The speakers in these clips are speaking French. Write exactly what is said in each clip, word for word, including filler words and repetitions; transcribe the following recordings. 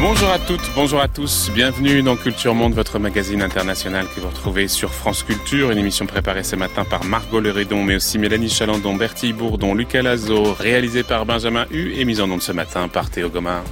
Bonjour à toutes, bonjour à tous, bienvenue dans Culture Monde, votre magazine international que vous retrouvez sur France Culture, une émission préparée ce matin par Margot Leredon, mais aussi Mélanie Chalandon, Bertille Bourdon, Lucas Lazo, réalisée par Benjamin Hu et mise en onde ce matin par Théo Gomard.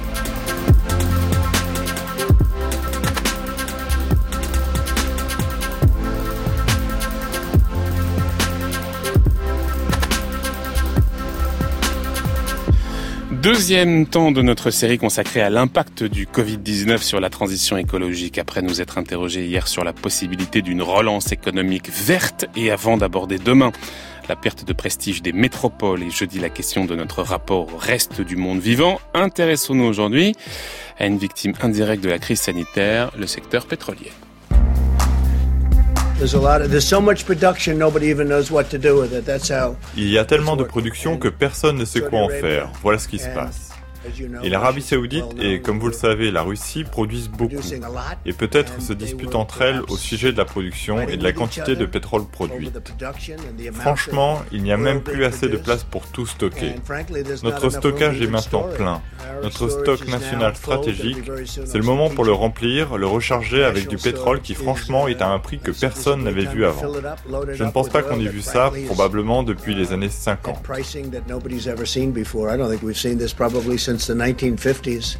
Deuxième temps de notre série consacrée à l'impact du covid dix-neuf sur la transition écologique. Après nous être interrogés hier sur la possibilité d'une relance économique verte et avant d'aborder demain la perte de prestige des métropoles et jeudi la question de notre rapport au reste du monde vivant, intéressons-nous aujourd'hui à une victime indirecte de la crise sanitaire, le secteur pétrolier. Il y a tellement de production que personne ne sait quoi en faire. Voilà ce qui se passe. Et l'Arabie Saoudite et, comme vous le savez, la Russie produisent beaucoup et peut-être se disputent entre elles au sujet de la production et de la quantité de pétrole produite. Franchement, il n'y a même plus assez de place pour tout stocker. Notre stockage est maintenant plein. Notre stock national stratégique, c'est le moment pour le remplir, le recharger avec du pétrole qui franchement est à un prix que personne n'avait vu avant. Je ne pense pas qu'on ait vu ça probablement depuis les années cinquante. Since the nineteen fifties.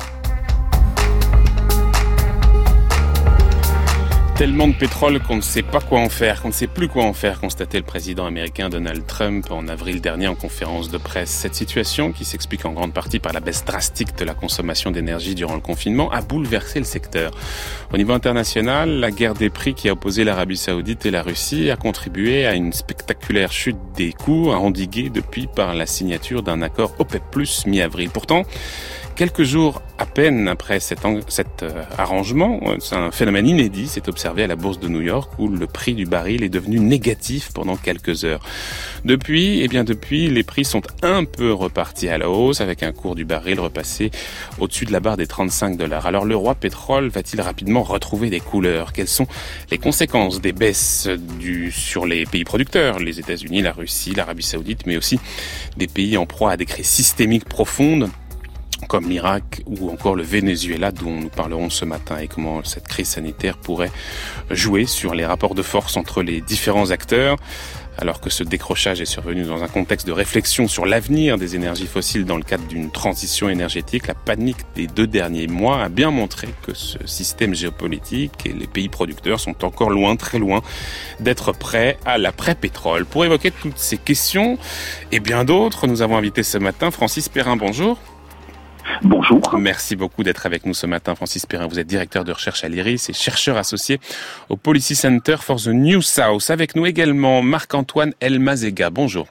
Tellement de pétrole qu'on ne sait pas quoi en faire, qu'on ne sait plus quoi en faire, constatait le président américain Donald Trump en avril dernier en conférence de presse. Cette situation, qui s'explique en grande partie par la baisse drastique de la consommation d'énergie durant le confinement, a bouleversé le secteur. Au niveau international, la guerre des prix qui a opposé l'Arabie Saoudite et la Russie a contribué à une spectaculaire chute des coûts, endiguée depuis par la signature d'un accord OPEP plus, mi-avril. Pourtant, quelques jours à peine après cet, en, cet euh, arrangement, c'est un phénomène inédit, s'est observé à la bourse de New York où le prix du baril est devenu négatif pendant quelques heures. Depuis, eh bien depuis, les prix sont un peu repartis à la hausse avec un cours du baril repassé au-dessus de la barre des trente-cinq dollars. Alors le roi pétrole va-t-il rapidement retrouver des couleurs ? Quelles sont les conséquences des baisses du, sur les pays producteurs, les États-Unis, la Russie, l'Arabie Saoudite, mais aussi des pays en proie à des crises systémiques profondes comme l'Irak ou encore le Venezuela dont nous parlerons ce matin et comment cette crise sanitaire pourrait jouer sur les rapports de force entre les différents acteurs. Alors que ce décrochage est survenu dans un contexte de réflexion sur l'avenir des énergies fossiles dans le cadre d'une transition énergétique, la panique des deux derniers mois a bien montré que ce système géopolitique et les pays producteurs sont encore loin, très loin, d'être prêts à l'après-pétrole. Pour évoquer toutes ces questions et bien d'autres, nous avons invité ce matin Francis Perrin. Bonjour. Bonjour. Merci beaucoup d'être avec nous ce matin, Francis Perrin. Vous êtes directeur de recherche à l'I R I S et chercheur associé au Policy Center for the New South. Avec nous également Marc-Antoine Elmazega. Bonjour.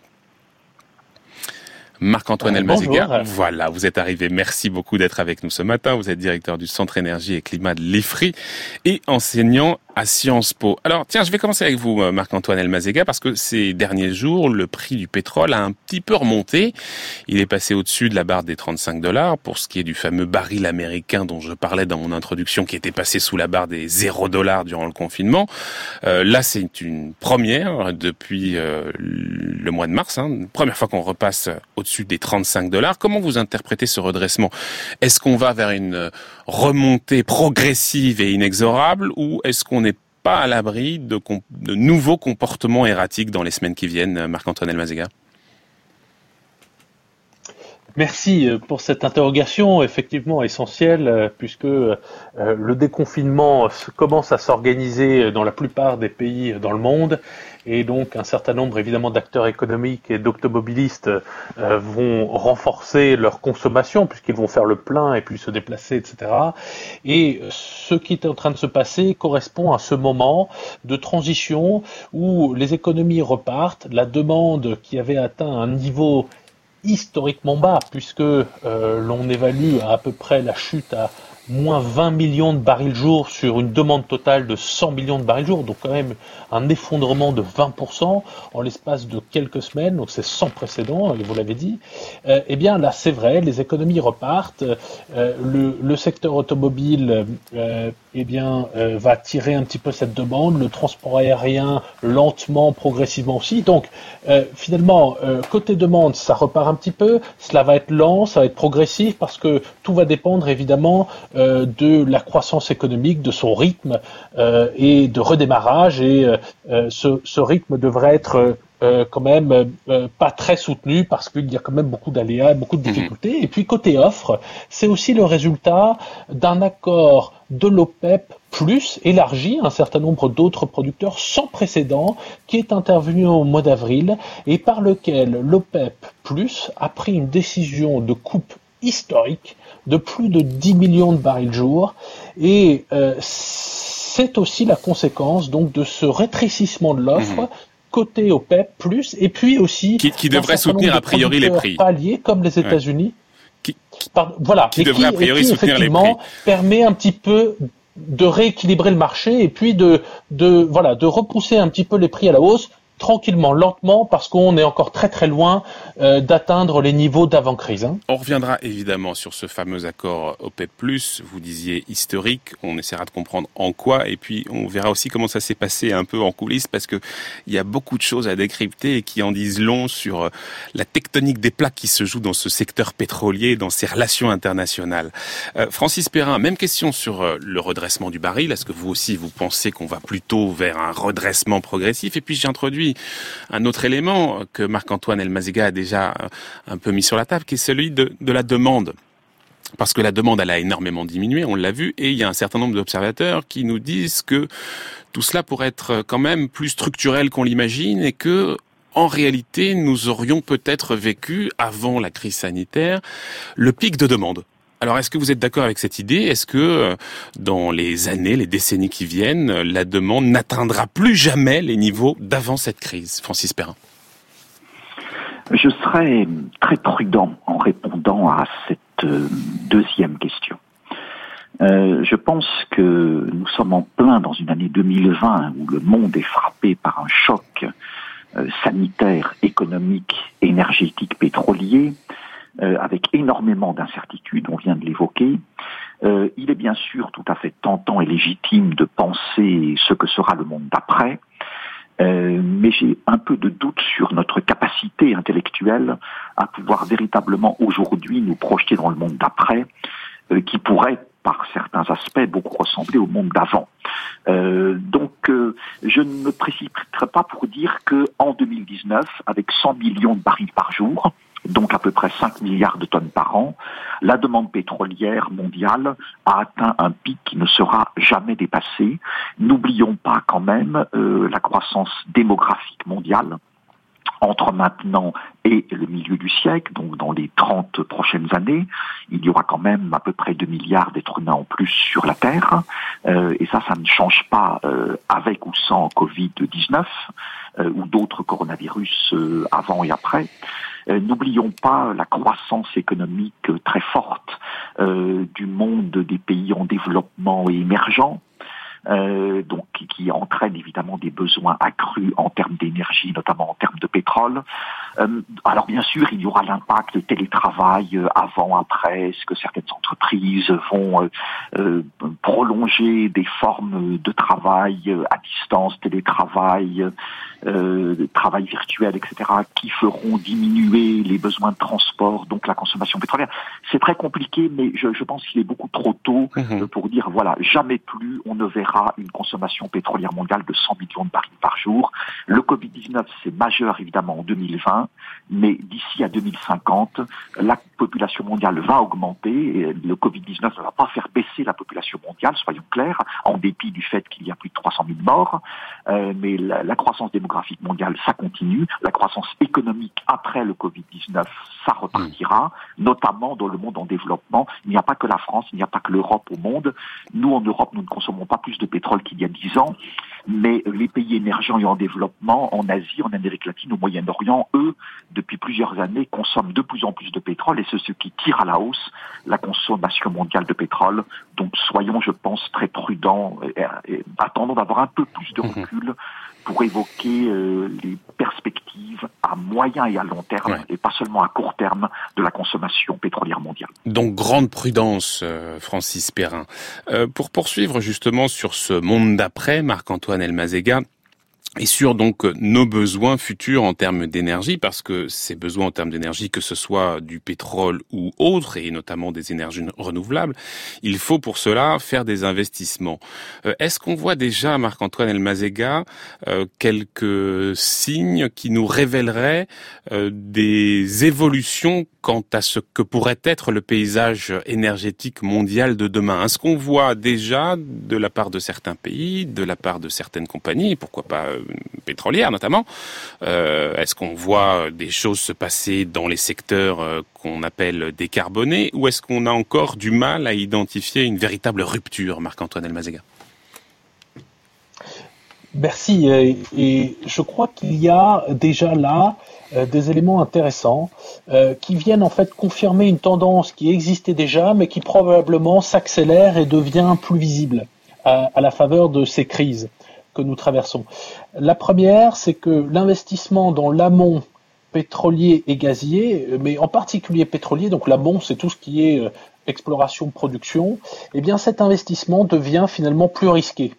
Marc-Antoine euh, Elmazega, bonjour. Voilà, vous êtes arrivé. Merci beaucoup d'être avec nous ce matin. Vous êtes directeur du Centre Énergie et Climat de l'I F R I et enseignant à Sciences Po. Alors, tiens, je vais commencer avec vous, Marc-Antoine Elmazega, parce que ces derniers jours, le prix du pétrole a un petit peu remonté. Il est passé au-dessus de la barre des trente-cinq dollars pour ce qui est du fameux baril américain dont je parlais dans mon introduction, qui était passé sous la barre des zéro dollars durant le confinement. Euh, là, c'est une première depuis euh, le mois de mars, hein, une première fois qu'on repasse au-dessus des trente-cinq dollars. Comment vous interprétez ce redressement ? Est-ce qu'on va vers une remontée progressive et inexorable ou est-ce qu'on n'est pas à l'abri de, comp- de nouveaux comportements erratiques dans les semaines qui viennent, Marc-Antoine Elmazega ? Merci pour cette interrogation, effectivement essentielle, puisque euh, le déconfinement commence à s'organiser dans la plupart des pays dans le monde, et donc un certain nombre évidemment d'acteurs économiques et d'automobilistes euh, vont renforcer leur consommation, puisqu'ils vont faire le plein et puis se déplacer, et cetera. Et ce qui est en train de se passer correspond à ce moment de transition où les économies repartent, la demande qui avait atteint un niveau historiquement bas, puisque euh, l'on évalue à, à peu près la chute à moins vingt millions de barils jour sur une demande totale de cent millions de barils jour, donc quand même un effondrement de vingt pour cent en l'espace de quelques semaines, donc c'est sans précédent, vous l'avez dit. Euh, eh bien là, c'est vrai, les économies repartent, euh, le, le secteur automobile euh, eh bien, euh, va tirer un petit peu cette demande, le transport aérien lentement, progressivement aussi. Donc euh, finalement, euh, côté demande, ça repart un petit peu, cela va être lent, ça va être progressif parce que tout va dépendre évidemment euh, de la croissance économique, de son rythme euh, et de redémarrage. Et euh, ce, ce rythme devrait être euh, quand même euh, pas très soutenu parce qu'il y a quand même beaucoup d'aléas, beaucoup de difficultés. Mmh. Et puis côté offre, c'est aussi le résultat d'un accord de l'OPEP plus élargi à un certain nombre d'autres producteurs sans précédent qui est intervenu au mois d'avril et par lequel l'OPEP plus a pris une décision de coupe historique de plus de dix millions de barils jour et euh, c'est aussi la conséquence donc de ce rétrécissement de l'offre mmh. côté OPEP plus et puis aussi qui, qui devrait soutenir a priori les prix paliers comme les États-Unis ouais. qui, Pardon, voilà qui et devrait qui, a priori et qui soutenir les prix permet un petit peu de rééquilibrer le marché et puis de de voilà de repousser un petit peu les prix à la hausse tranquillement, lentement, parce qu'on est encore très très loin euh, d'atteindre les niveaux d'avant-crise. Hein. On reviendra évidemment sur ce fameux accord OPEP plus, vous disiez historique, on essaiera de comprendre en quoi, et puis on verra aussi comment ça s'est passé un peu en coulisses, parce que il y a beaucoup de choses à décrypter et qui en disent long sur la tectonique des plaques qui se joue dans ce secteur pétrolier, dans ces relations internationales. Euh, Francis Perrin, même question sur euh, le redressement du baril. Est-ce que vous aussi vous pensez qu'on va plutôt vers un redressement progressif? Et puis j'ai introduit un autre élément que Marc-Antoine Elmaziga a déjà un peu mis sur la table, qui est celui de, de la demande. Parce que la demande, elle a énormément diminué, on l'a vu, et il y a un certain nombre d'observateurs qui nous disent que tout cela pourrait être quand même plus structurel qu'on l'imagine et que, en réalité, nous aurions peut-être vécu, avant la crise sanitaire, le pic de demande. Alors, est-ce que vous êtes d'accord avec cette idée? Est-ce que dans les années, les décennies qui viennent, la demande n'atteindra plus jamais les niveaux d'avant cette crise? Francis Perrin. Je serais très prudent en répondant à cette deuxième question. Euh, je pense que nous sommes en plein dans une année deux mille vingt où le monde est frappé par un choc euh, sanitaire, économique, énergétique, pétrolier, Euh, avec énormément d'incertitudes, on vient de l'évoquer. Euh, il est bien sûr tout à fait tentant et légitime de penser ce que sera le monde d'après, euh, mais j'ai un peu de doute sur notre capacité intellectuelle à pouvoir véritablement aujourd'hui nous projeter dans le monde d'après, euh, qui pourrait par certains aspects beaucoup ressembler au monde d'avant. Euh, donc euh, je ne me précipiterai pas pour dire que en deux mille dix-neuf, avec cent millions de barils par jour, donc à peu près cinq milliards de tonnes par an, la demande pétrolière mondiale a atteint un pic qui ne sera jamais dépassé. N'oublions pas quand même euh, la croissance démographique mondiale entre maintenant et le milieu du siècle, donc dans les trente prochaines années, il y aura quand même à peu près deux milliards d'êtres humains en plus sur la Terre, euh, et ça, ça ne change pas euh, avec ou sans covid dix-neuf, euh, ou d'autres coronavirus euh, avant et après. Euh, n'oublions pas la croissance économique très forte euh, du monde des pays en développement et émergents, Euh, donc qui, qui entraîne évidemment des besoins accrus en termes d'énergie, notamment en termes de pétrole. Euh, alors bien sûr, il y aura l'impact du télétravail euh, avant, après. Est-ce que certaines entreprises vont euh, euh, prolonger des formes de travail euh, à distance, télétravail, euh, travail virtuel, et cetera, qui feront diminuer les besoins de transport, donc la consommation pétrolière. C'est très compliqué, mais je, je pense qu'il est beaucoup trop tôt mmh. euh, pour dire, voilà, jamais plus on ne verra une consommation pétrolière mondiale de cent millions de barils par jour. Le covid dix-neuf, c'est majeur évidemment en deux mille vingt, mais d'ici à deux mille cinquante, la population mondiale va augmenter et le covid dix-neuf ne va pas faire baisser la population mondiale, soyons clairs, en dépit du fait qu'il y a plus de trois cent mille morts, euh, mais la, la croissance démographique mondiale, ça continue. La croissance économique après le covid dix-neuf, ça repartira, notamment dans le monde en développement. Il n'y a pas que la France, il n'y a pas que l'Europe au monde. Nous, en Europe, nous ne consommons pas plus de pétrole qu'il y a dix ans. Mais les pays émergents et en développement, en Asie, en Amérique latine, au Moyen-Orient, eux, depuis plusieurs années, consomment de plus en plus de pétrole et c'est ce qui tire à la hausse la consommation mondiale de pétrole. Donc soyons, je pense, très prudents et, et attendons d'avoir un peu plus de recul pour évoquer euh, les perspectives à moyen et à long terme, ouais. et pas seulement à court terme, de la consommation pétrolière mondiale. Donc grande prudence, euh, Francis Perrin. Euh, pour poursuivre justement sur ce monde d'après, Marc-Antoine Elmazega, et sur donc nos besoins futurs en termes d'énergie, parce que ces besoins en termes d'énergie, que ce soit du pétrole ou autre, et notamment des énergies renouvelables, il faut pour cela faire des investissements. Euh, est-ce qu'on voit déjà, Marc-Antoine Elmazega, euh, quelques signes qui nous révéleraient euh, des évolutions quant à ce que pourrait être le paysage énergétique mondial de demain? Est-ce qu'on voit déjà, de la part de certains pays, de la part de certaines compagnies, pourquoi pas euh, pétrolières notamment, euh, est-ce qu'on voit des choses se passer dans les secteurs euh, qu'on appelle décarbonés, ou est-ce qu'on a encore du mal à identifier une véritable rupture, Marc-Antoine Elmazega? Merci, et je crois qu'il y a déjà là euh, des éléments intéressants euh, qui viennent en fait confirmer une tendance qui existait déjà, mais qui probablement s'accélère et devient plus visible à, à la faveur de ces crises que nous traversons. La première, c'est que l'investissement dans l'amont pétrolier et gazier, mais en particulier pétrolier, donc l'amont, c'est tout ce qui est euh, exploration, production, eh bien cet investissement devient finalement plus risqué.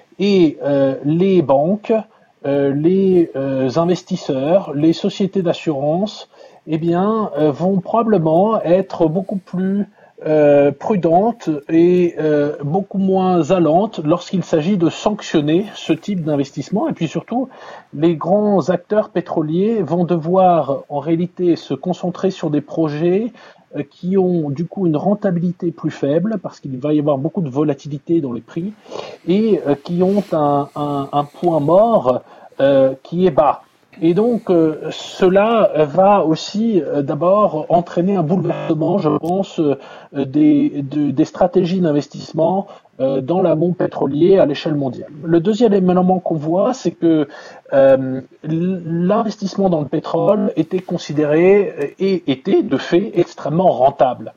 Et euh, les banques, euh, les euh, investisseurs, les sociétés d'assurance, eh bien, euh, vont probablement être beaucoup plus euh, prudentes et euh, beaucoup moins allantes lorsqu'il s'agit de sanctionner ce type d'investissement. Et puis surtout, les grands acteurs pétroliers vont devoir en réalité se concentrer sur des projets qui ont du coup une rentabilité plus faible parce qu'il va y avoir beaucoup de volatilité dans les prix et euh, qui ont un, un, un point mort euh, qui est bas. Et donc euh, cela va aussi euh, d'abord entraîner un bouleversement, je pense, euh, des, de, des stratégies d'investissement euh, dans l'amont pétrolier à l'échelle mondiale. Le deuxième élément qu'on voit, c'est que euh, l'investissement dans le pétrole était considéré et était de fait extrêmement rentable.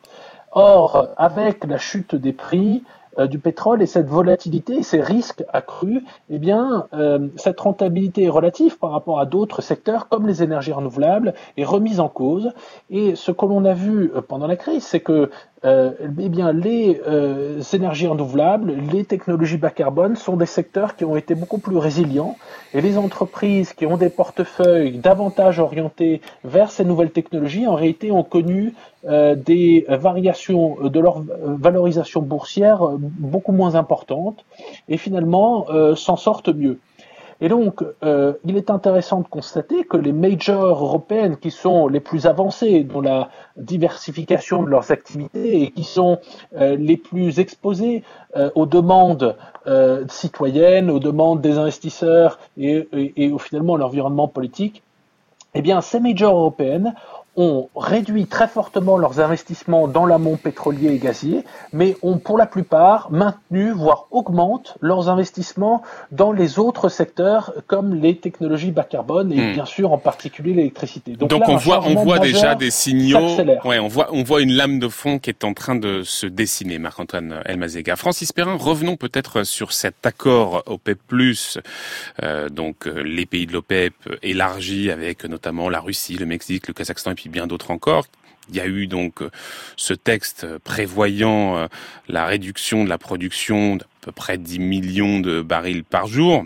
Or, avec la chute des prix euh, du pétrole et cette volatilité et ces risques accrus, eh bien, euh, cette rentabilité relative par rapport à d'autres secteurs comme les énergies renouvelables est remise en cause. Et ce que l'on a vu pendant la crise, c'est que Euh, eh bien, les euh, énergies renouvelables, les technologies bas carbone sont des secteurs qui ont été beaucoup plus résilients et les entreprises qui ont des portefeuilles davantage orientés vers ces nouvelles technologies, en réalité, ont connu euh, des variations de leur valorisation boursière beaucoup moins importantes et finalement euh, s'en sortent mieux. Et donc, euh, il est intéressant de constater que les majors européennes qui sont les plus avancées dans la diversification de leurs activités et qui sont euh, les plus exposées euh, aux demandes euh, citoyennes, aux demandes des investisseurs et, et, et finalement à l'environnement politique, eh bien, ces majors européennes ont réduit très fortement leurs investissements dans l'amont pétrolier et gazier, mais ont pour la plupart maintenu, voire augmentent leurs investissements dans les autres secteurs comme les technologies bas carbone et mmh. bien sûr en particulier l'électricité. Donc, Donc là, on voit, on voit déjà des signaux. Ouais, on voit, on voit une lame de fond qui est en train de se dessiner, Marc-Antoine Elmazega. Francis Perrin, revenons peut-être sur cet accord OPEP plus, euh, donc les pays de l'OPEP élargis avec notamment la Russie, le Mexique, le Kazakhstan et puis bien d'autres encore. Il y a eu donc ce texte prévoyant la réduction de la production d'à peu près dix millions de barils par jour.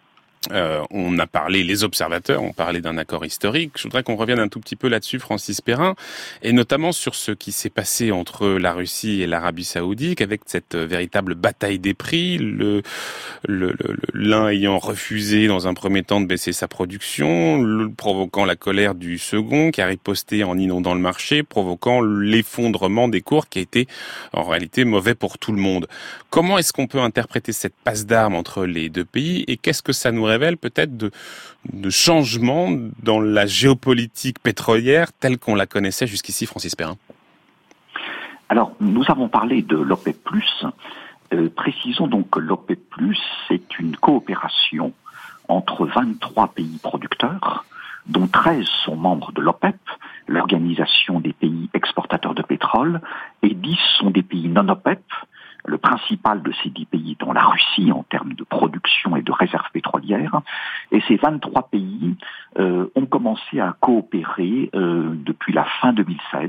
Euh, on a parlé, les observateurs ont parlé d'un accord historique. Je voudrais qu'on revienne un tout petit peu là-dessus, Francis Perrin, et notamment sur ce qui s'est passé entre la Russie et l'Arabie Saoudite, avec cette véritable bataille des prix, le, le, le, l'un ayant refusé dans un premier temps de baisser sa production, le, provoquant la colère du second, qui a riposté en inondant le marché, provoquant l'effondrement des cours qui a été en réalité mauvais pour tout le monde. Comment est-ce qu'on peut interpréter cette passe d'armes entre les deux pays, et qu'est-ce que ça nous révèle peut-être de, de changements dans la géopolitique pétrolière telle qu'on la connaissait jusqu'ici, Francis Perrin? Alors, nous avons parlé de l'OPEP plus, Euh, précisons donc que l'OPEP+, c'est une coopération entre vingt-trois pays producteurs, dont treize sont membres de l'OPEP, l'organisation des pays exportateurs de pétrole, et dix sont des pays non OPEP. Le principal de ces dix pays étant la Russie en termes de production et de réserves pétrolières. Et ces vingt-trois pays euh, ont commencé à coopérer euh, depuis la fin deux mille seize.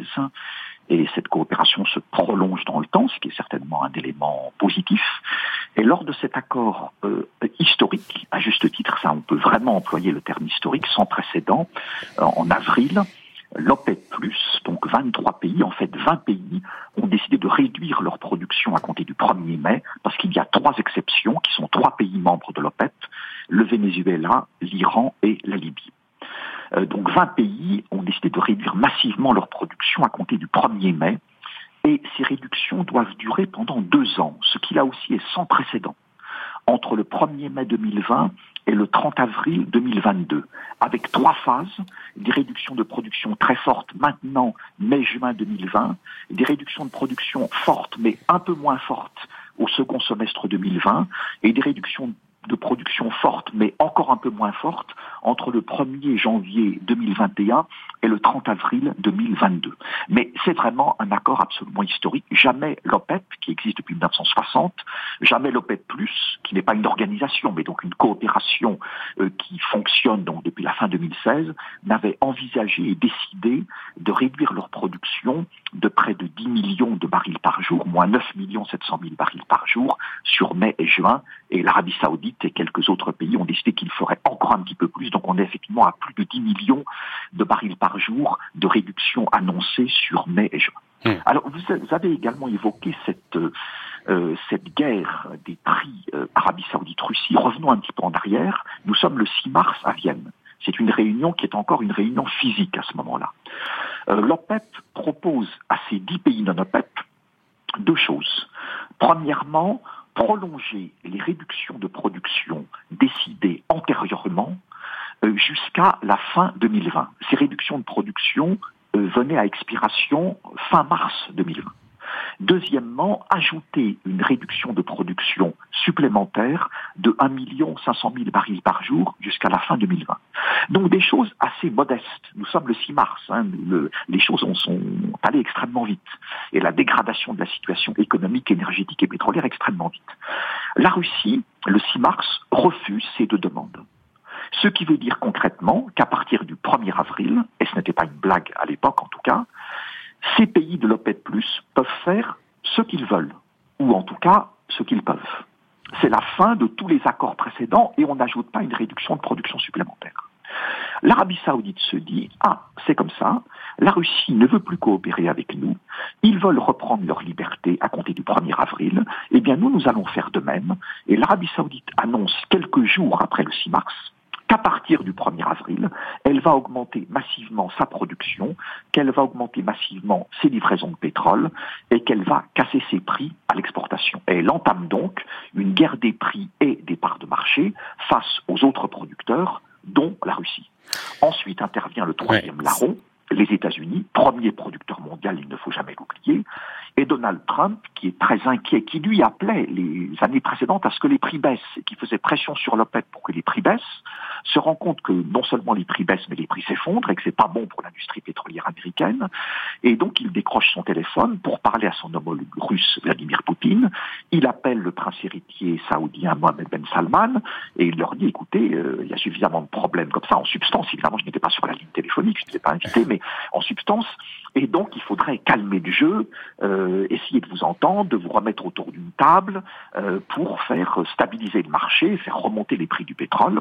Et cette coopération se prolonge dans le temps, ce qui est certainement un élément positif. Et lors de cet accord euh, historique, à juste titre, ça on peut vraiment employer le terme historique, sans précédent, euh, en avril, l'OPEP+, donc vingt-trois pays, en fait vingt pays, ont décidé de réduire leur production à compter du premier mai, parce qu'il y a trois exceptions, qui sont trois pays membres de l'OPEP, le Venezuela, l'Iran et la Libye. Euh, donc vingt pays ont décidé de réduire massivement leur production à compter du premier mai, et ces réductions doivent durer pendant deux ans, ce qui là aussi est sans précédent. Entre le premier mai deux mille vingt et le trente avril deux mille vingt-deux, avec trois phases, des réductions de production très fortes maintenant, mai-juin deux mille vingt, des réductions de production fortes mais un peu moins fortes au second semestre deux mille vingt, et des réductions de production fortes mais encore un peu moins fortes entre le premier janvier deux mille vingt et un et le trente avril deux mille vingt-deux. Mais c'est vraiment un accord absolument historique. Jamais l'OPEP, qui existe depuis mille neuf cent soixante, jamais l'OPEP+, qui n'est pas une organisation, mais donc une coopération euh, qui fonctionne donc depuis la fin deux mille seize, n'avait envisagé et décidé de réduire leur production de près de dix millions de barils par jour, moins neuf millions sept cent mille barils par jour sur mai et juin, et l'Arabie Saoudite et quelques autres pays ont décidé qu'ils feraient encore un petit peu plus, donc on est effectivement à plus de dix millions de barils par jour de réduction annoncée sur mai et juin. Mmh. Alors vous avez également évoqué cette, euh, cette guerre des prix euh, Arabie Saoudite-Russie. Revenons un petit peu en arrière, nous sommes le six mars à Vienne. C'est une réunion qui est encore une réunion physique à ce moment-là. Euh, L'OPEP propose à ces dix pays non-OPEP deux choses. Premièrement, prolonger les réductions de production décidées antérieurement euh, jusqu'à la fin deux mille vingt. Ces réductions de production euh, venaient à expiration fin mars deux mille vingt. Deuxièmement, ajouter une réduction de production supplémentaire de un million cinq cent mille barils par jour jusqu'à la fin deux mille vingt. Donc des choses assez modestes. Nous sommes le six mars, hein, le, les choses ont, sont allées extrêmement vite. Et la dégradation de la situation économique, énergétique et pétrolière extrêmement vite. La Russie, le six mars, refuse ces deux demandes. Ce qui veut dire concrètement qu'à partir du premier avril, et ce n'était pas une blague à l'époque en tout cas, ces pays de l'OPEP+, peuvent faire ce qu'ils veulent, ou en tout cas ce qu'ils peuvent. C'est la fin de tous les accords précédents et on n'ajoute pas une réduction de production supplémentaire. L'Arabie Saoudite se dit « Ah, c'est comme ça, la Russie ne veut plus coopérer avec nous, ils veulent reprendre leur liberté à compter du premier avril, eh bien nous, nous allons faire de même. » Et l'Arabie Saoudite annonce quelques jours après le six mars qu'à partir du premier avril, elle va augmenter massivement sa production, qu'elle va augmenter massivement ses livraisons de pétrole et qu'elle va casser ses prix à l'exportation. Et elle entame donc une guerre des prix et des parts de marché face aux autres producteurs, dont la Russie. Ensuite intervient le troisième larron, les États-Unis, premier producteur mondial, il ne faut jamais l'oublier, et Donald Trump, qui est très inquiet, qui lui appelait les années précédentes à ce que les prix baissent, et qui faisait pression sur l'OPEP pour que les prix baissent, se rend compte que non seulement les prix baissent, mais les prix s'effondrent, et que c'est pas bon pour l'industrie pétrolière américaine, et donc il décroche son téléphone pour parler à son homologue russe, Vladimir Poutine. Il appelle le prince héritier saoudien Mohammed Ben Salman, et il leur dit, écoutez, euh, il y a suffisamment de problèmes comme ça, en substance, évidemment, je n'étais pas sur la ligne téléphonique, je n'étais pas invité, mais en substance, et donc il faudrait calmer le jeu, euh, essayer de vous entendre, de vous remettre autour d'une table euh, pour faire stabiliser le marché, faire remonter les prix du pétrole.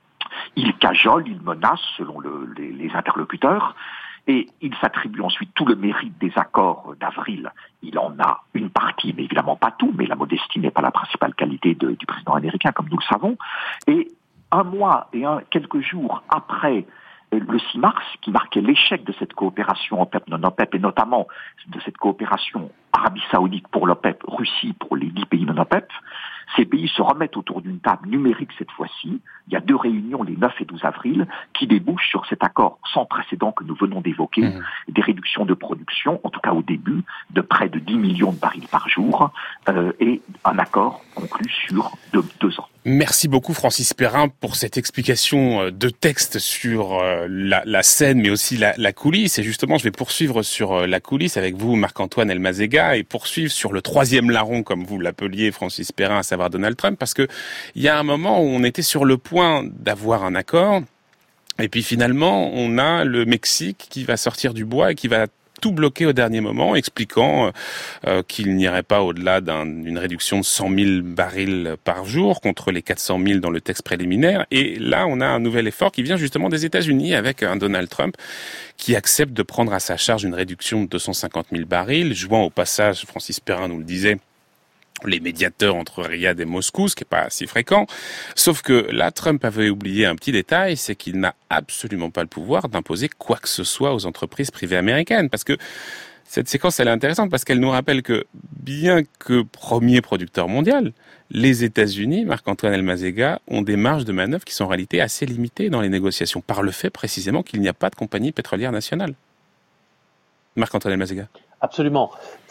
Il cajole, il menace selon le, les, les interlocuteurs, et il s'attribue ensuite tout le mérite des accords d'avril. Il en a une partie, mais évidemment pas tout, mais la modestie n'est pas la principale qualité de, du président américain, comme nous le savons. Et un mois et un, quelques jours après le six mars, qui marquait l'échec de cette coopération OPEP non-OPEP, et notamment de cette coopération Arabie Saoudite pour l'OPEP, Russie pour les dix pays non-OPEP, Ces pays se remettent autour d'une table numérique cette fois-ci. Il y a deux réunions les neuf et douze avril qui débouchent sur cet accord sans précédent que nous venons d'évoquer, mmh. des réductions de production, en tout cas au début, de près de dix millions de barils par jour, euh, et un accord conclu sur deux, deux ans. Merci beaucoup Francis Perrin pour cette explication de texte sur la, la scène mais aussi la, la coulisse. Et justement, je vais poursuivre sur la coulisse avec vous, Marc-Antoine Elmazega, et poursuivre sur le troisième larron, comme vous l'appeliez, Francis Perrin, à savoir Donald Trump, parce que il y a un moment où on était sur le point d'avoir un accord, et puis finalement, on a le Mexique qui va sortir du bois et qui va tout bloqué au dernier moment, expliquant euh, qu'il n'irait pas au-delà d'un, d'une réduction de cent mille barils par jour contre les quatre cent mille dans le texte préliminaire. Et là, on a un nouvel effort qui vient justement des États-Unis avec un Donald Trump qui accepte de prendre à sa charge une réduction de deux cent cinquante mille barils, jouant au passage, Francis Perrin nous le disait, les médiateurs entre Riyad et Moscou, ce qui n'est pas si fréquent. Sauf que là, Trump avait oublié un petit détail, c'est qu'il n'a absolument pas le pouvoir d'imposer quoi que ce soit aux entreprises privées américaines. Parce que cette séquence, elle est intéressante parce qu'elle nous rappelle que, bien que premier producteur mondial, les États-Unis, Marc-Antoine Elmazega, ont des marges de manœuvre qui sont en réalité assez limitées dans les négociations, par le fait précisément qu'il n'y a pas de compagnie pétrolière nationale. Marc-Antoine Elmazega. Absolument.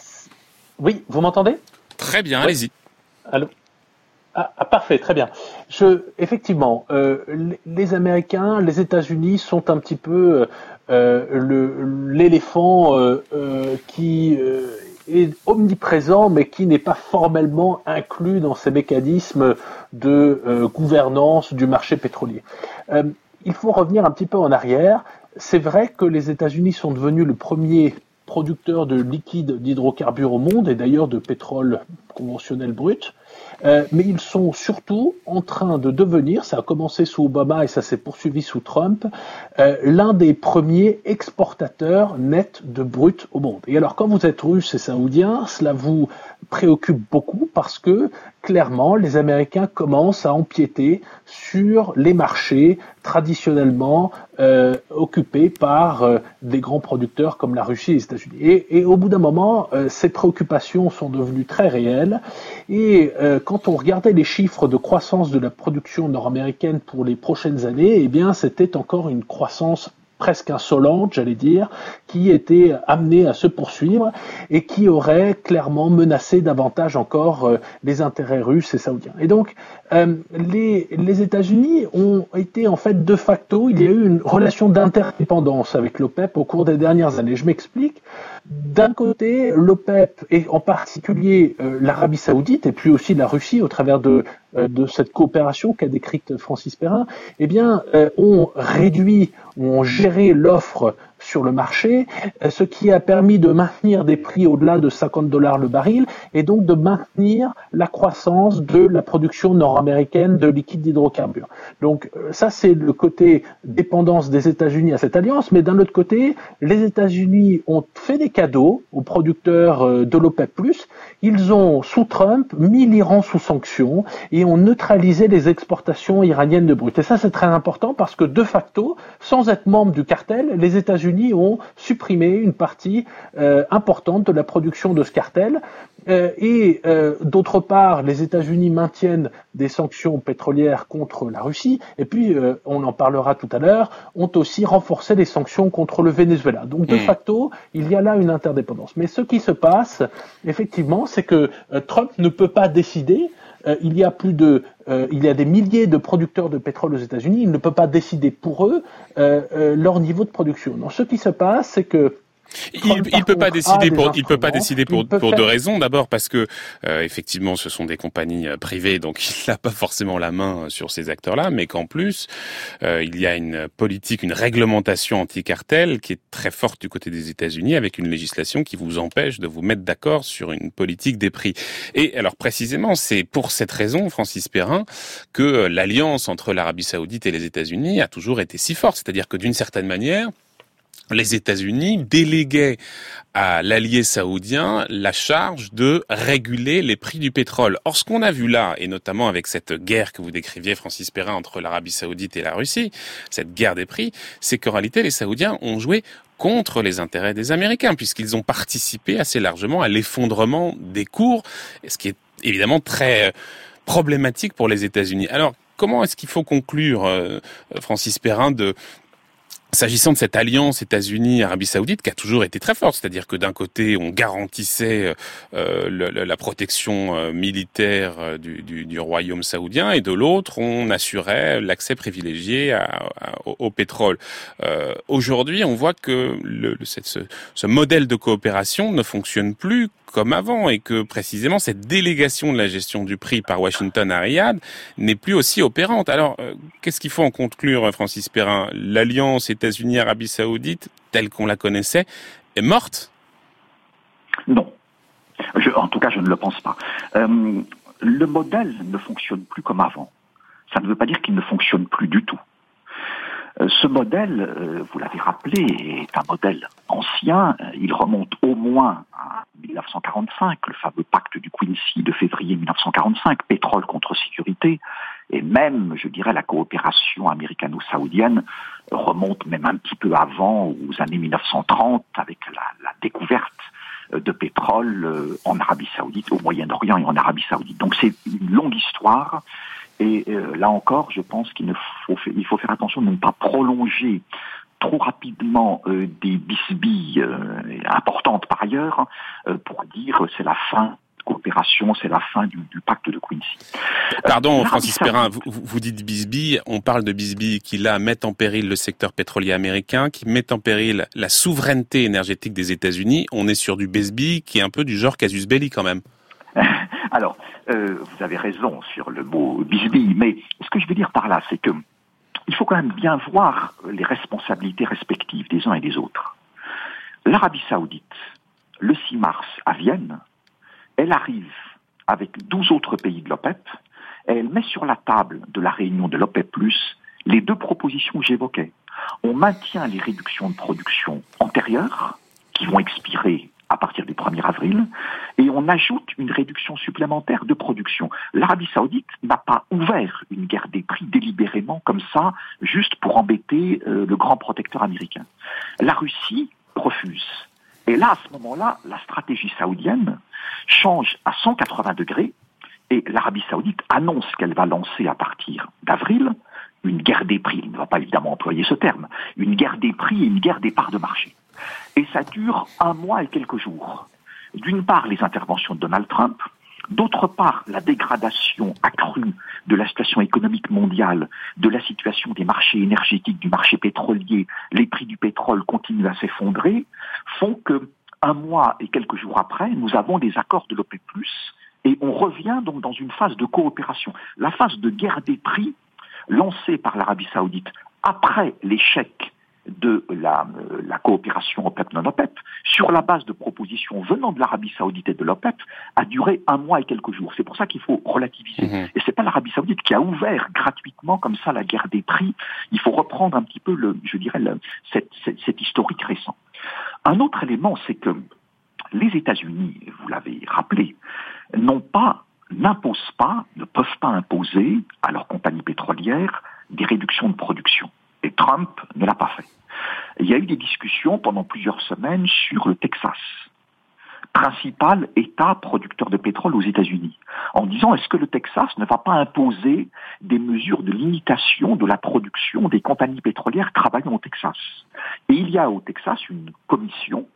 Oui, vous m'entendez ? Très bien, oui. Allez-y. Allô ah, ah, parfait, très bien. Je, effectivement, euh, les, les Américains, les États-Unis sont un petit peu euh, le, l'éléphant euh, euh, qui euh, est omniprésent, mais qui n'est pas formellement inclus dans ces mécanismes de euh, gouvernance du marché pétrolier. Euh, il faut revenir un petit peu en arrière. C'est vrai que les États-Unis sont devenus le premier producteurs de liquide d'hydrocarbures au monde et d'ailleurs de pétrole conventionnel brut, euh, mais ils sont surtout en train de devenir, ça a commencé sous Obama et ça s'est poursuivi sous Trump, euh, l'un des premiers exportateurs nets de brut au monde. Et alors quand vous êtes russe et saoudien, cela vous préoccupe beaucoup parce que clairement les Américains commencent à empiéter sur les marchés traditionnellement euh, occupés par euh, des grands producteurs comme la Russie et les États-Unis. Et, et au bout d'un moment, euh, ces préoccupations sont devenues très réelles. Et euh, quand on regardait les chiffres de croissance de la production nord-américaine pour les prochaines années, eh bien, c'était encore une croissance presque insolente, j'allais dire, qui était amenée à se poursuivre et qui aurait clairement menacé davantage encore euh, les intérêts russes et saoudiens. Et donc, euh, les, les États-Unis ont été en fait de facto, il y a eu une relation d'interdépendance avec l'OPEP au cours des dernières années. Je m'explique. D'un côté, l'OPEP et en particulier euh, l'Arabie Saoudite et puis aussi la Russie au travers de euh, de cette coopération qu'a décrite Francis Perrin, eh bien, euh, ont réduit, ont géré l'offre sur le marché, ce qui a permis de maintenir des prix au-delà de cinquante dollars le baril et donc de maintenir la croissance de la production nord-américaine de liquide d'hydrocarbures. Donc ça, c'est le côté dépendance des États-Unis à cette alliance, mais d'un autre côté, les États-Unis ont fait des cadeaux aux producteurs de l'OPEP plus, ils ont, sous Trump, mis l'Iran sous sanctions et ont neutralisé les exportations iraniennes de brut. Et ça, c'est très important parce que, de facto, sans être membre du cartel, les États-Unis ont supprimé une partie euh, importante de la production de ce cartel. Euh, et euh, d'autre part, les États-Unis maintiennent des sanctions pétrolières contre la Russie. Et puis, euh, on en parlera tout à l'heure, ont aussi renforcé les sanctions contre le Venezuela. Donc, de facto, il y a là une interdépendance. Mais ce qui se passe, effectivement, c'est que euh, Trump ne peut pas décider. Euh, il y a plus de, euh, il y a des milliers de producteurs de pétrole aux États-Unis. Il ne peut pas décider pour eux euh, euh, leur niveau de production. Donc, ce qui se passe, c'est que Il, il peut pas décider pour, il peut pas décider pour, pour deux raisons. D'abord parce que, euh, effectivement, ce sont des compagnies euh, privées, donc il n'a pas forcément la main sur ces acteurs-là, mais qu'en plus, euh, il y a une politique, une réglementation anti-cartel qui est très forte du côté des États-Unis, avec une législation qui vous empêche de vous mettre d'accord sur une politique des prix. Et alors, précisément, c'est pour cette raison, Francis Perrin, que l'alliance entre l'Arabie Saoudite et les États-Unis a toujours été si forte. C'est-à-dire que, d'une certaine manière, les États-Unis déléguaient à l'allié saoudien la charge de réguler les prix du pétrole. Or, ce qu'on a vu là, et notamment avec cette guerre que vous décriviez, Francis Perrin, entre l'Arabie Saoudite et la Russie, cette guerre des prix, c'est qu'en réalité, les Saoudiens ont joué contre les intérêts des Américains, puisqu'ils ont participé assez largement à l'effondrement des cours, ce qui est évidemment très problématique pour les États-Unis. Alors, comment est-ce qu'il faut conclure, euh, Francis Perrin, de s'agissant de cette alliance États-Unis-Arabie Saoudite qui a toujours été très forte, c'est-à-dire que d'un côté on garantissait euh, le, le, la protection euh, militaire euh, du, du, du royaume saoudien et de l'autre on assurait l'accès privilégié à, à, au, au pétrole. Euh, aujourd'hui on voit que le, le, cette, ce, ce modèle de coopération ne fonctionne plus comme avant et que précisément cette délégation de la gestion du prix par Washington à Riyad n'est plus aussi opérante. Alors euh, qu'est-ce qu'il faut en conclure, Francis Perrin? L'alliance États-Unis-Arabie Saoudite, telle qu'on la connaissait, est morte? Non. Je, en tout cas, je ne le pense pas. Euh, le modèle ne fonctionne plus comme avant. Ça ne veut pas dire qu'il ne fonctionne plus du tout. Euh, ce modèle, euh, vous l'avez rappelé, est un modèle ancien. Il remonte au moins à dix-neuf cent quarante-cinq, le fameux pacte du Quincy de février dix-neuf cent quarante-cinq, pétrole contre sécurité. Et même, je dirais, la coopération américano-saoudienne remonte même un petit peu avant, aux années mille neuf cent trente, avec la, la découverte de pétrole en Arabie Saoudite, au Moyen-Orient et en Arabie Saoudite. Donc c'est une longue histoire. Et euh, là encore, je pense qu'il ne faut, il faut faire attention de ne pas prolonger trop rapidement euh, des bisbilles euh, importantes par ailleurs euh, pour dire euh, c'est la fin coopération, c'est la fin du, du pacte de Quincy. Pardon, euh, Francis Perrin, vous, vous dites bisbilles, on parle de bisbilles qui là mettent en péril le secteur pétrolier américain, qui mettent en péril la souveraineté énergétique des États-Unis. On est sur du bisbille qui est un peu du genre casus belli quand même. Alors, euh, vous avez raison sur le mot bisbille, mais ce que je veux dire par là, c'est que il faut quand même bien voir les responsabilités respectives des uns et des autres. L'Arabie Saoudite, le six mars à Vienne, elle arrive avec douze autres pays de l'OPEP et elle met sur la table de la réunion de l'OPEP plus, les deux propositions que j'évoquais. On maintient les réductions de production antérieures qui vont expirer à partir du premier avril, et on ajoute une réduction supplémentaire de production. L'Arabie Saoudite n'a pas ouvert une guerre des prix délibérément comme ça, juste pour embêter euh, le grand protecteur américain. La Russie refuse. Et là, à ce moment-là, la stratégie saoudienne change à cent quatre-vingts degrés, et l'Arabie Saoudite annonce qu'elle va lancer à partir d'avril une guerre des prix. Il ne va pas évidemment employer ce terme. Une guerre des prix et une guerre des parts de marché. Et ça dure un mois et quelques jours. D'une part, les interventions de Donald Trump. D'autre part, la dégradation accrue de la situation économique mondiale, de la situation des marchés énergétiques, du marché pétrolier, les prix du pétrole continuent à s'effondrer, font que un mois et quelques jours après, nous avons des accords de l'OPEP plus, et on revient donc dans une phase de coopération. La phase de guerre des prix lancée par l'Arabie Saoudite après l'échec de la, euh, la coopération OPEP non-OPEP, sur la base de propositions venant de l'Arabie Saoudite et de l'OPEP, a duré un mois et quelques jours. C'est pour ça qu'il faut relativiser. Mmh. Et c'est pas l'Arabie Saoudite qui a ouvert gratuitement comme ça la guerre des prix. Il faut reprendre un petit peu, le, je dirais, le, cette, cette, cette historique récent. Un autre élément, c'est que les États-Unis, vous l'avez rappelé, n'ont pas, n'imposent pas, ne peuvent pas imposer à leurs compagnies pétrolières des réductions de production. Et Trump ne l'a pas fait. Il y a eu des discussions pendant plusieurs semaines sur le Texas, principal État producteur de pétrole aux États-Unis, en disant est-ce que le Texas ne va pas imposer des mesures de limitation de la production des compagnies pétrolières travaillant au Texas. Et il y a au Texas une commission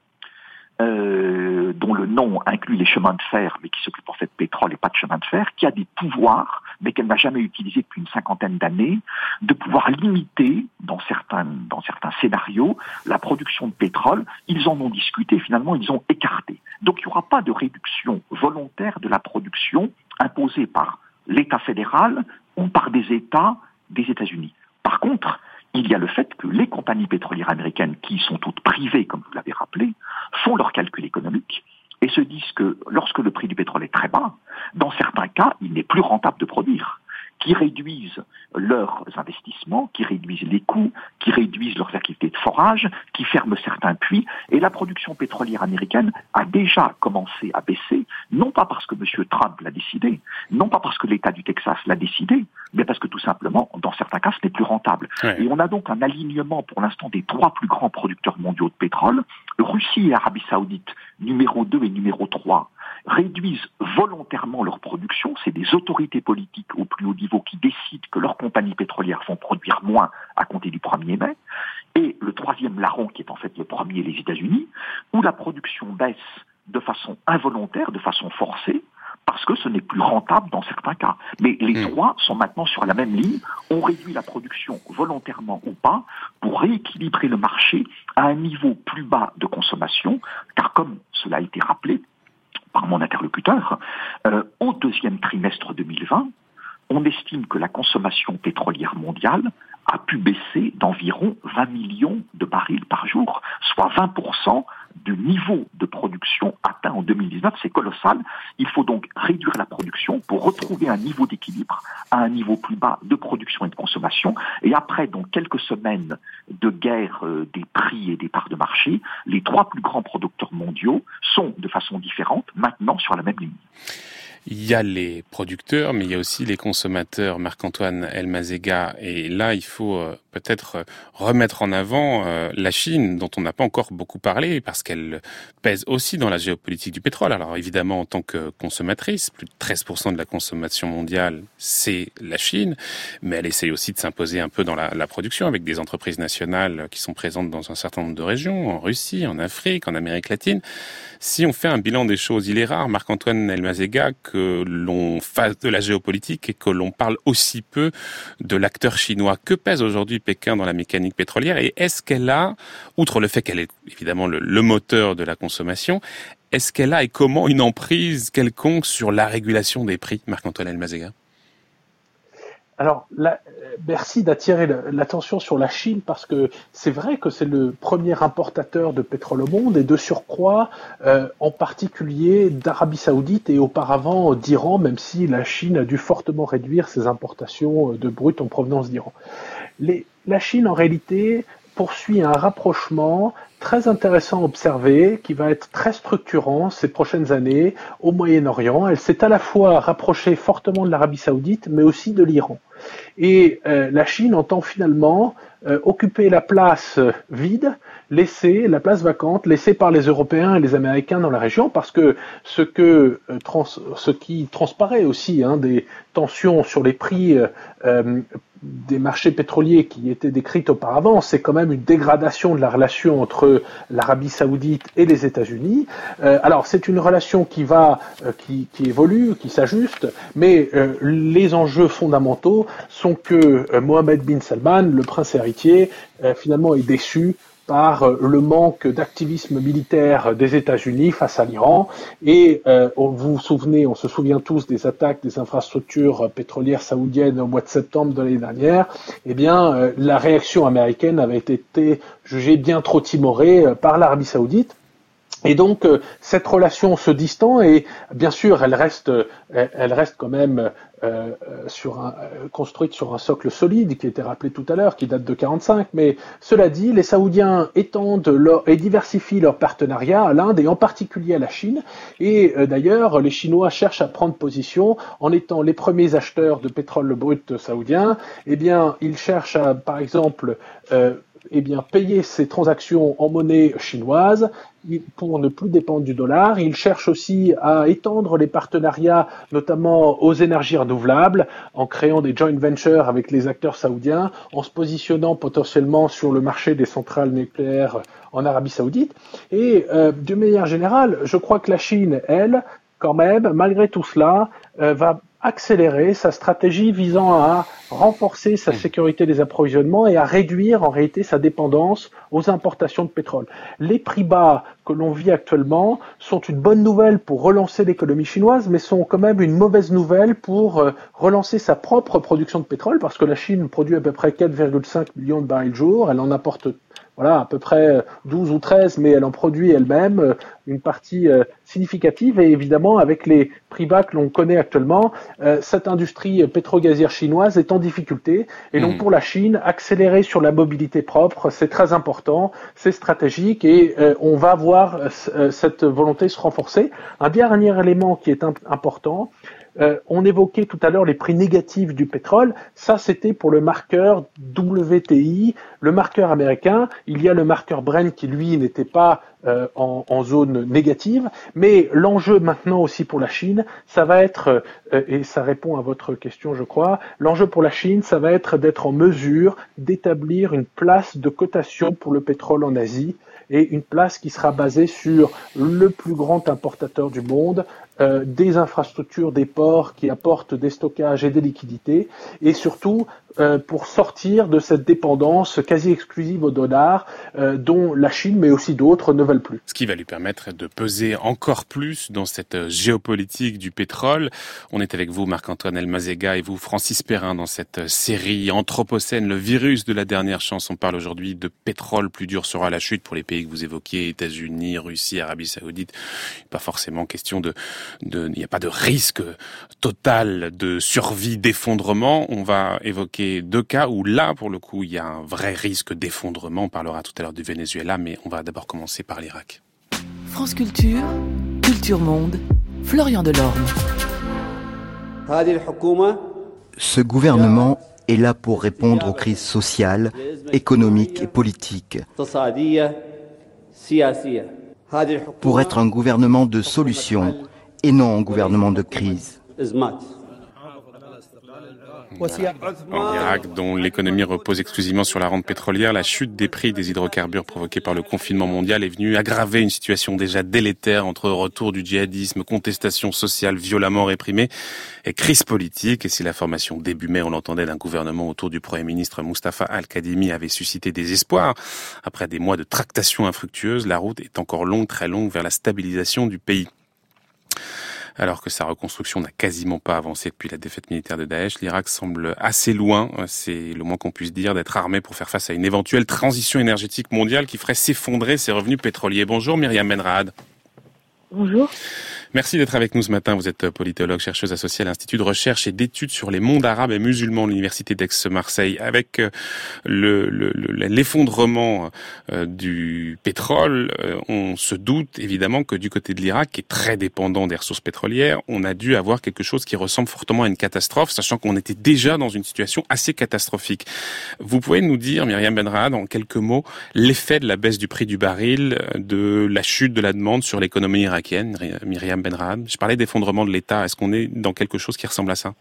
Euh, dont le nom inclut les chemins de fer, mais qui s'occupe en fait de pétrole et pas de chemin de fer, qui a des pouvoirs, mais qu'elle n'a jamais utilisé depuis une cinquantaine d'années, de pouvoir limiter, dans certains, dans certains scénarios, la production de pétrole. Ils en ont discuté, finalement, ils ont écarté. Donc il n'y aura pas de réduction volontaire de la production imposée par l'État fédéral ou par des États des États-Unis. Par contre, il y a le fait que les compagnies pétrolières américaines, qui sont toutes privées, comme vous l'avez rappelé, font leurs calculs économiques et se disent que lorsque le prix du pétrole est très bas, dans certains cas, il n'est plus rentable de produire, qui réduisent leurs investissements, qui réduisent les coûts, qui réduisent leurs activités de forage, qui ferment certains puits. Et la production pétrolière américaine a déjà commencé à baisser Non pas parce que M. Trump l'a décidé, non pas parce que l'État du Texas l'a décidé, mais parce que tout simplement, dans certains cas, ce n'est plus rentable. Ouais. Et on a donc un alignement pour l'instant des trois plus grands producteurs mondiaux de pétrole. Russie et Arabie Saoudite, numéro deux et numéro trois, réduisent volontairement leur production. C'est des autorités politiques au plus haut niveau qui décident que leurs compagnies pétrolières vont produire moins à compter du premier mai. Et le troisième larron, qui est en fait le premier, les États-Unis, où la production baisse de façon involontaire, de façon forcée, parce que ce n'est plus rentable dans certains cas. Mais les mmh. trois sont maintenant sur la même ligne. On réduit la production volontairement ou pas pour rééquilibrer le marché à un niveau plus bas de consommation, car comme cela a été rappelé par mon interlocuteur, euh, au deuxième trimestre deux mille vingt, on estime que la consommation pétrolière mondiale a pu baisser d'environ vingt millions de barils par jour, soit vingt pour cent du niveau de production atteint en deux mille dix-neuf. C'est colossal. Il faut donc réduire la production pour retrouver un niveau d'équilibre à un niveau plus bas de production et de consommation. Et après donc quelques semaines de guerre euh, des prix et des parts de marché, les trois plus grands producteurs mondiaux sont de façon différente maintenant sur la même ligne. Il y a les producteurs, mais il y a aussi les consommateurs, Marc-Antoine Elmazega. Et là, il faut euh, peut-être remettre en avant euh, la Chine, dont on n'a pas encore beaucoup parlé, parce qu'elle pèse aussi dans la géopolitique du pétrole. Alors évidemment, en tant que consommatrice, plus de treize pour cent de la consommation mondiale, c'est la Chine, mais elle essaye aussi de s'imposer un peu dans la, la production, avec des entreprises nationales qui sont présentes dans un certain nombre de régions, en Russie, en Afrique, en Amérique latine. Si on fait un bilan des choses, il est rare, Marc-Antoine Elmazega, que l'on fasse de la géopolitique et que l'on parle aussi peu de l'acteur chinois. Que pèse aujourd'hui Pékin dans la mécanique pétrolière et est-ce qu'elle a, outre le fait qu'elle est évidemment le, le moteur de la consommation, est-ce qu'elle a et comment une emprise quelconque sur la régulation des prix, Marc-Antoine Elmazega ? Alors, la, merci d'attirer l'attention sur la Chine parce que c'est vrai que c'est le premier importateur de pétrole au monde et de surcroît, euh, en particulier d'Arabie Saoudite et auparavant d'Iran, même si la Chine a dû fortement réduire ses importations de brut en provenance d'Iran. Les, la Chine, en réalité, poursuit un rapprochement très intéressant à observer, qui va être très structurant ces prochaines années au Moyen-Orient. Elle s'est à la fois rapprochée fortement de l'Arabie Saoudite, mais aussi de l'Iran. Et euh, la Chine entend finalement euh, occuper la place vide, laissée, la place vacante, laissée par les Européens et les Américains dans la région, parce que ce que euh, trans, ce qui transparaît aussi hein, des tensions sur les prix euh, des marchés pétroliers qui étaient décrites auparavant, c'est quand même une dégradation de la relation entre l'Arabie Saoudite et les États-Unis. Euh, alors c'est une relation qui va, euh, qui, qui évolue, qui s'ajuste, mais euh, les enjeux fondamentaux sont que euh, Mohammed bin Salman, le prince héritier, euh, finalement est déçu par le manque d'activisme militaire des États-Unis face à l'Iran. Et euh, on, vous vous souvenez, on se souvient tous des attaques des infrastructures pétrolières saoudiennes au mois de septembre de l'année dernière. Eh bien, euh, la réaction américaine avait été jugée bien trop timorée euh, par l'Arabie Saoudite. Et donc euh, cette relation se distend et bien sûr elle reste, euh, elle reste quand même euh, sur un, euh, construite sur un socle solide qui a été rappelé tout à l'heure, qui date de quarante-cinq. Mais cela dit, les Saoudiens étendent leur, et diversifient leur partenariat à l'Inde et en particulier à la Chine. Et euh, d'ailleurs, les Chinois cherchent à prendre position en étant les premiers acheteurs de pétrole brut saoudien. Eh bien, ils cherchent à, par exemple, euh, eh bien, payer ces transactions en monnaie chinoise pour ne plus dépendre du dollar. Ils cherchent aussi à étendre les partenariats, notamment aux énergies renouvelables, en créant des joint ventures avec les acteurs saoudiens, en se positionnant potentiellement sur le marché des centrales nucléaires en Arabie Saoudite. Et euh, de manière générale, je crois que la Chine, elle, quand même, malgré tout cela, euh, va accélérer sa stratégie visant à renforcer sa sécurité des approvisionnements et à réduire en réalité sa dépendance aux importations de pétrole. Les prix bas que l'on vit actuellement sont une bonne nouvelle pour relancer l'économie chinoise, mais sont quand même une mauvaise nouvelle pour relancer sa propre production de pétrole, parce que la Chine produit à peu près quatre virgule cinq millions de barils jour, elle en apporte voilà, à peu près douze ou treize, mais elle en produit elle-même une partie significative. Et évidemment, avec les prix bas que l'on connaît actuellement, cette industrie pétro-gazière chinoise est en difficulté. Et donc, pour la Chine, accélérer sur la mobilité propre, c'est très important, c'est stratégique, et on va voir cette volonté se renforcer. Un dernier élément qui est important, Euh, on évoquait tout à l'heure les prix négatifs du pétrole. Ça, c'était pour le marqueur W T I, le marqueur américain. Il y a le marqueur Brent qui, lui, n'était pas euh, en, en zone négative. Mais l'enjeu maintenant aussi pour la Chine, ça va être, euh, et ça répond à votre question, je crois, l'enjeu pour la Chine, ça va être d'être en mesure d'établir une place de cotation pour le pétrole en Asie, et une place qui sera basée sur le plus grand importateur du monde, euh, des infrastructures, des ports qui apportent des stockages et des liquidités, et surtout euh, pour sortir de cette dépendance quasi exclusive au dollar euh, dont la Chine, mais aussi d'autres, ne veulent plus. Ce qui va lui permettre de peser encore plus dans cette géopolitique du pétrole. On est avec vous, Marc-Antoine Elmazega, et vous, Francis Perrin, dans cette série Anthropocène, le virus de la dernière chance. On parle aujourd'hui de pétrole, plus dur sera la chute pour les pays que vous évoquiez, États-Unis, Russie, Arabie Saoudite. Pas forcément question de, de, il n'y a pas de risque total de survie, d'effondrement. On va évoquer deux cas où là, pour le coup, il y a un vrai risque d'effondrement. On parlera tout à l'heure du Venezuela, mais on va d'abord commencer par l'Irak. France Culture, Culture Monde, Florian Delorme. Ce gouvernement est là pour répondre aux crises sociales, économiques et politiques. Pour être un gouvernement de solutions et non un gouvernement de crise. En Irak, dont l'économie repose exclusivement sur la rente pétrolière, la chute des prix des hydrocarbures provoquée par le confinement mondial est venue aggraver une situation déjà délétère entre retour du djihadisme, contestation sociale violemment réprimée et crise politique. Et si la formation début mai, on l'entendait, d'un gouvernement autour du Premier ministre Mustafa Al-Kadhimi avait suscité des espoirs, après des mois de tractations infructueuses, la route est encore longue, très longue, vers la stabilisation du pays. Alors que sa reconstruction n'a quasiment pas avancé depuis la défaite militaire de Daesh, l'Irak semble assez loin, c'est le moins qu'on puisse dire, d'être armé pour faire face à une éventuelle transition énergétique mondiale qui ferait s'effondrer ses revenus pétroliers. Bonjour Myriam Benrahad. Bonjour. Merci d'être avec nous ce matin. Vous êtes politologue, chercheuse associée à l'Institut de recherche et d'études sur les mondes arabes et musulmans de l'Université d'Aix-Marseille. Avec le, le, le, l'effondrement du pétrole, on se doute évidemment que du côté de l'Irak, qui est très dépendant des ressources pétrolières, on a dû avoir quelque chose qui ressemble fortement à une catastrophe, sachant qu'on était déjà dans une situation assez catastrophique. Vous pouvez nous dire, Myriam Benrahad, en quelques mots, l'effet de la baisse du prix du baril, de la chute de la demande sur l'économie irakienne, Myriam Benrahad? Je parlais d'effondrement de l'État. Est-ce qu'on est dans quelque chose qui ressemble à ça?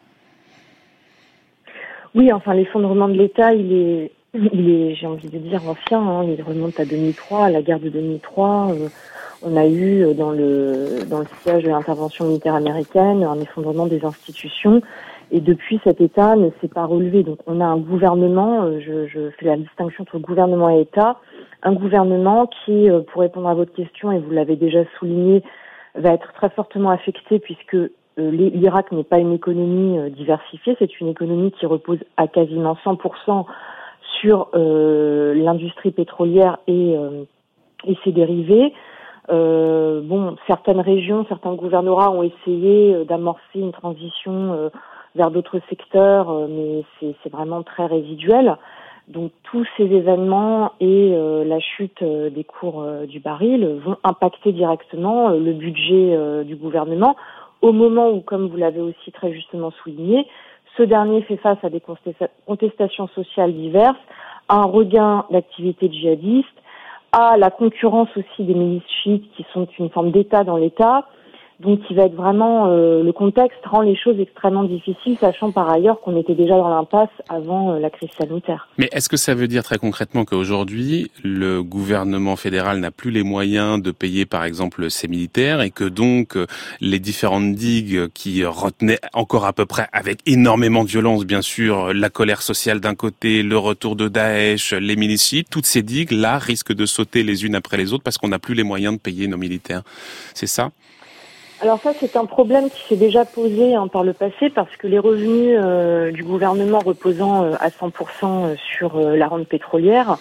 Oui, enfin, l'effondrement de l'État, il est, il est, j'ai envie de dire, ancien. Hein. Il remonte à deux mille trois, à la guerre de deux mille trois. Euh, on a eu dans le dans le sillage de l'intervention militaire américaine un effondrement des institutions. Et depuis, cet État ne s'est pas relevé. Donc, on a un gouvernement. Euh, je, je fais la distinction entre gouvernement et État. Un gouvernement qui, euh, pour répondre à votre question, et vous l'avez déjà souligné, va être très fortement affecté puisque euh, l'Irak n'est pas une économie euh, diversifiée, c'est une économie qui repose à quasiment cent pour cent sur euh, l'industrie pétrolière et, euh, et ses dérivés. Euh, bon, certaines régions, certains gouvernorats ont essayé euh, d'amorcer une transition euh, vers d'autres secteurs, euh, mais c'est, c'est vraiment très résiduel. Donc tous ces événements et euh, la chute euh, des cours euh, du baril vont impacter directement euh, le budget euh, du gouvernement au moment où, comme vous l'avez aussi très justement souligné, ce dernier fait face à des contestations sociales diverses, à un regain d'activité djihadiste, à la concurrence aussi des milices chiites qui sont une forme d'État dans l'État. Donc, il va être vraiment euh, le contexte rend les choses extrêmement difficiles, sachant par ailleurs qu'on était déjà dans l'impasse avant euh, la crise sanitaire. Mais est-ce que ça veut dire très concrètement qu'aujourd'hui, le gouvernement fédéral n'a plus les moyens de payer, par exemple, ses militaires, et que donc les différentes digues qui retenaient encore à peu près, avec énormément de violence, bien sûr, la colère sociale d'un côté, le retour de Daesh, les milices chiites, toutes ces digues là risquent de sauter les unes après les autres parce qu'on n'a plus les moyens de payer nos militaires. C'est ça? Alors ça, c'est un problème qui s'est déjà posé hein, par le passé parce que les revenus euh, du gouvernement reposant euh, à cent pour cent sur euh, la rente pétrolière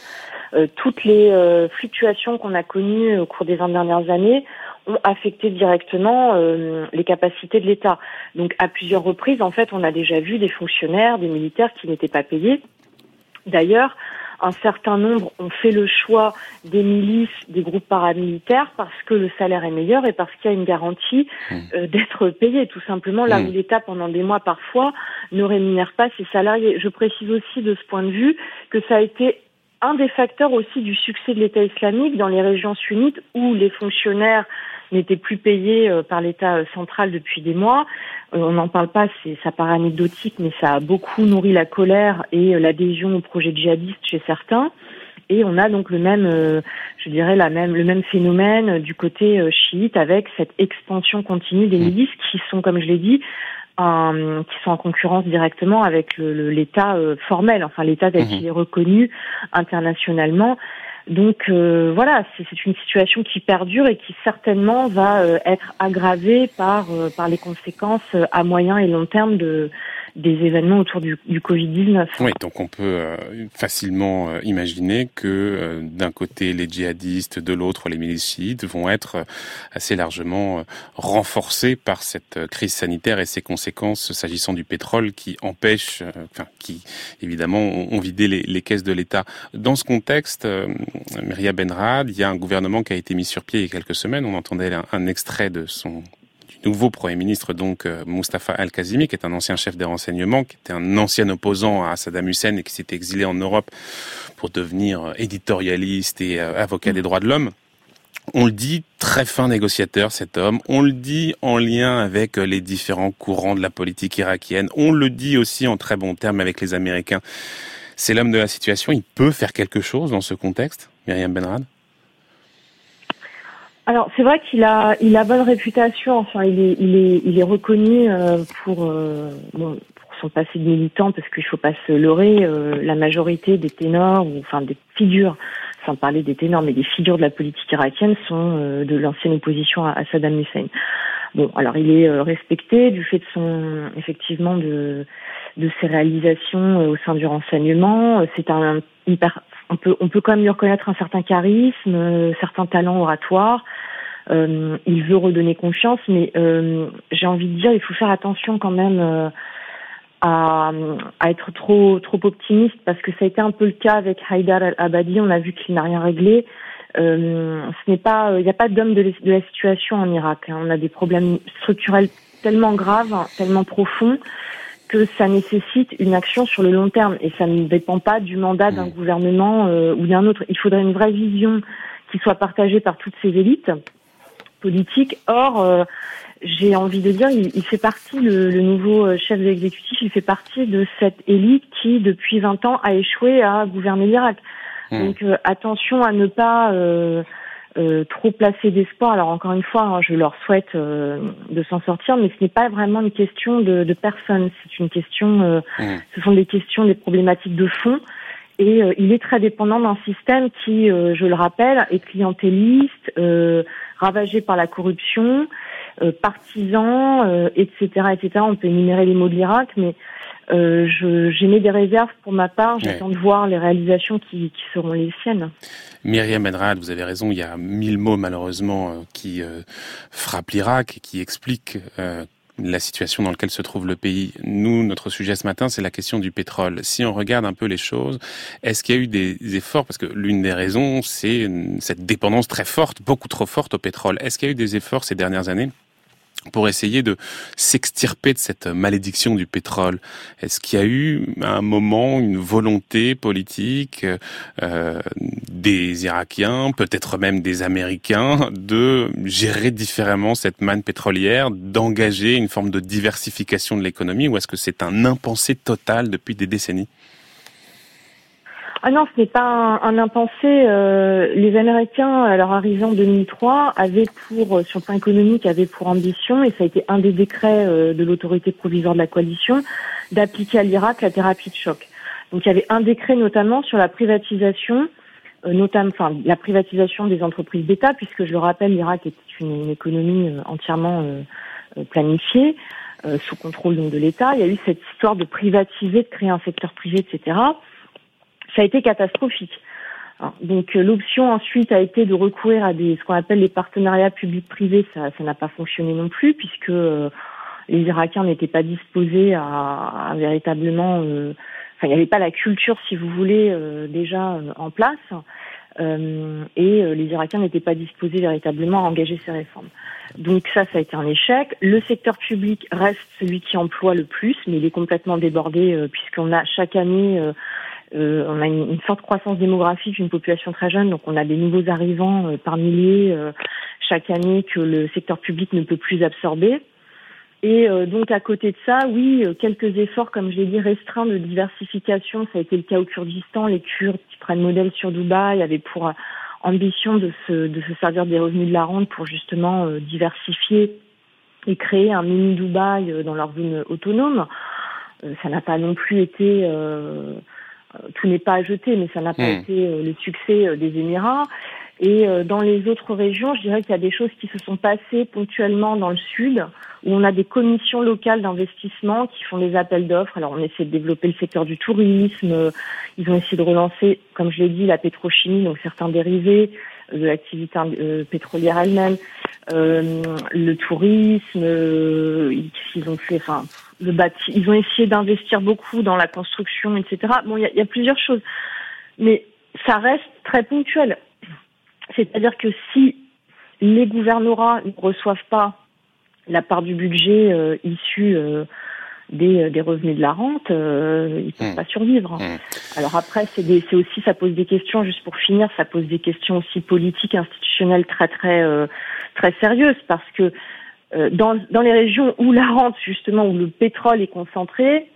euh, toutes les euh, fluctuations qu'on a connues au cours des vingt dernières années ont affecté directement euh, les capacités de l'État. Donc à plusieurs reprises, en fait, on a déjà vu des fonctionnaires, des militaires qui n'étaient pas payés. D'ailleurs, un certain nombre ont fait le choix des milices, des groupes paramilitaires parce que le salaire est meilleur et parce qu'il y a une garantie euh, d'être payé, tout simplement, là où l'État, pendant des mois parfois, ne rémunère pas ses salariés. Je précise aussi de ce point de vue que ça a été un des facteurs aussi du succès de l'État islamique dans les régions sunnites où les fonctionnaires n'étaient plus payés par l'État central depuis des mois. On n'en parle pas, c'est, ça paraît anecdotique, mais ça a beaucoup nourri la colère et l'adhésion au projet djihadiste chez certains. Et on a donc le même, euh, je dirais, la même, le même phénomène du côté euh, chiite avec cette expansion continue des milices qui sont, comme je l'ai dit, un, qui sont en concurrence directement avec le, le, l'État euh, formel, enfin l'État tel qu'il est reconnu internationalement. Donc euh, voilà, c'est, c'est une situation qui perdure et qui certainement va euh, être aggravée par euh, par les conséquences euh, à moyen et long terme de des événements autour du, du covid dix-neuf. Oui, donc on peut euh, facilement euh, imaginer que euh, d'un côté les djihadistes, de l'autre les milices chiites vont être euh, assez largement euh, renforcés par cette euh, crise sanitaire et ses conséquences s'agissant du pétrole qui empêchent, euh, enfin qui évidemment ont, ont vidé les, les caisses de l'État. Dans ce contexte, euh, Myriam Benrahad, il y a un gouvernement qui a été mis sur pied il y a quelques semaines. On entendait un, un extrait de son nouveau Premier ministre, donc Mustafa Al-Kazimi, qui est un ancien chef des renseignements, qui était un ancien opposant à Saddam Hussein et qui s'est exilé en Europe pour devenir éditorialiste et avocat des droits de l'homme. On le dit, très fin négociateur cet homme, on le dit en lien avec les différents courants de la politique irakienne, on le dit aussi en très bons termes avec les Américains. C'est l'homme de la situation, il peut faire quelque chose dans ce contexte, Myriam Benrahad ? Alors c'est vrai qu'il a il a bonne réputation. Enfin il est il est il est reconnu euh, pour euh, bon pour son passé de militant parce qu'il faut pas se leurrer. Euh, la majorité des ténors ou enfin des figures, sans parler des ténors, mais des figures de la politique irakienne sont euh, de l'ancienne opposition à, à Saddam Hussein. Bon alors il est euh, respecté du fait de son effectivement de de ses réalisations euh, au sein du renseignement. C'est un hyper On peut, on peut quand même lui reconnaître un certain charisme, euh, certains talents oratoires. Euh, il veut redonner confiance, mais euh, j'ai envie de dire, il faut faire attention quand même euh, à, à être trop, trop optimiste, parce que ça a été un peu le cas avec Haïdar al-Abadi. On a vu qu'il n'a rien réglé. Euh, ce n'est pas, il n'y a pas d'homme de, de la situation en Irak. Hein. On a des problèmes structurels tellement graves, tellement profonds, que ça nécessite une action sur le long terme et ça ne dépend pas du mandat d'un gouvernement euh, ou d'un autre. Il faudrait une vraie vision qui soit partagée par toutes ces élites politiques. Or, euh, j'ai envie de dire, il, il fait partie, le, le nouveau chef de l'exécutif, il fait partie de cette élite qui, depuis vingt ans, a échoué à gouverner l'Irak. Mmh. Donc, euh, attention à ne pas euh, euh, trop placer d'espoir. Alors, encore une fois, hein, je leur souhaite euh, de s'en sortir, mais ce n'est pas vraiment une question de, de personne. C'est une question, euh, mmh. ce sont des questions, des problématiques de fond. Et euh, il est très dépendant d'un système qui, euh, je le rappelle, est clientéliste, euh, ravagé par la corruption, euh, partisan, euh, et cetera, et cetera. On peut énumérer les mots de l'Irak, mais euh, je, j'émets des réserves pour ma part. J'attends ouais. de voir les réalisations qui, qui seront les siennes. Myriam Benrahad, vous avez raison, il y a mille mots malheureusement euh, qui euh, frappent l'Irak et qui expliquent euh, la situation dans laquelle se trouve le pays. Nous, notre sujet ce matin, c'est la question du pétrole. Si on regarde un peu les choses, est-ce qu'il y a eu des efforts? Parce que l'une des raisons, c'est cette dépendance très forte, beaucoup trop forte au pétrole. Est-ce qu'il y a eu des efforts ces dernières années pour essayer de s'extirper de cette malédiction du pétrole? Est-ce qu'il y a eu à un moment une volonté politique euh, des Irakiens, peut-être même des Américains, de gérer différemment cette manne pétrolière, d'engager une forme de diversification de l'économie, ou est-ce que c'est un impensé total depuis des décennies? Ah non, ce n'est pas un, un impensé. Euh, les Américains, à leur arrivée en deux mille trois, avaient pour, sur le plan économique, avaient pour ambition, et ça a été un des décrets euh, de l'autorité provisoire de la coalition, d'appliquer à l'Irak la thérapie de choc. Donc il y avait un décret notamment sur la privatisation, euh, notamment, enfin la privatisation des entreprises d'État, puisque je le rappelle, l'Irak est une, une économie euh, entièrement euh, planifiée, euh, sous contrôle donc de l'État. Il y a eu cette histoire de privatiser, de créer un secteur privé, et cetera. Ça a été catastrophique. Alors, donc euh, l'option ensuite a été de recourir à des ce qu'on appelle les partenariats publics-privés. Ça, ça n'a pas fonctionné non plus puisque euh, les Irakiens n'étaient pas disposés à, à véritablement. Euh, enfin, il n'y avait pas la culture, si vous voulez, euh, déjà euh, en place, euh, et euh, les Irakiens n'étaient pas disposés véritablement à engager ces réformes. Donc ça, ça a été un échec. Le secteur public reste celui qui emploie le plus, mais il est complètement débordé euh, puisqu'on a chaque année, euh, euh, on a une, une forte croissance démographique, une population très jeune, donc on a des nouveaux arrivants euh, par milliers euh, chaque année que le secteur public ne peut plus absorber. Et euh, donc à côté de ça, oui, euh, quelques efforts, comme je l'ai dit, restreints de diversification. Ça a été le cas au Kurdistan. Les Kurdes qui prennent modèle sur Dubaï avaient pour euh, ambition de se, de se servir des revenus de la rente pour justement euh, diversifier et créer un mini Dubaï euh, dans leur zone autonome. Euh, ça n'a pas non plus été, euh, tout n'est pas à jeter, mais ça n'a pas mmh. été euh, le succès euh, des Émirats. Et euh, dans les autres régions, je dirais qu'il y a des choses qui se sont passées ponctuellement dans le sud, où on a des commissions locales d'investissement qui font des appels d'offres. Alors on essaie de développer le secteur du tourisme, euh, ils ont essayé de relancer, comme je l'ai dit, la pétrochimie, donc certains dérivés euh, de l'activité euh, pétrolière elle-même, euh, le tourisme, euh, ils ont fait, enfin, le bâti, ils ont essayé d'investir beaucoup dans la construction, et cetera. Bon, il y a, y a plusieurs choses, mais ça reste très ponctuel. C'est-à-dire que si les gouvernorats ne reçoivent pas la part du budget euh, issu euh, des, des revenus de la rente, euh, ils ne peuvent mmh. pas survivre. Mmh. Alors après, c'est, des, c'est aussi, ça pose des questions, juste pour finir, ça pose des questions aussi politiques, institutionnelles très très euh, très sérieuses, parce que euh, dans, dans les régions où la rente, justement, où le pétrole est concentré,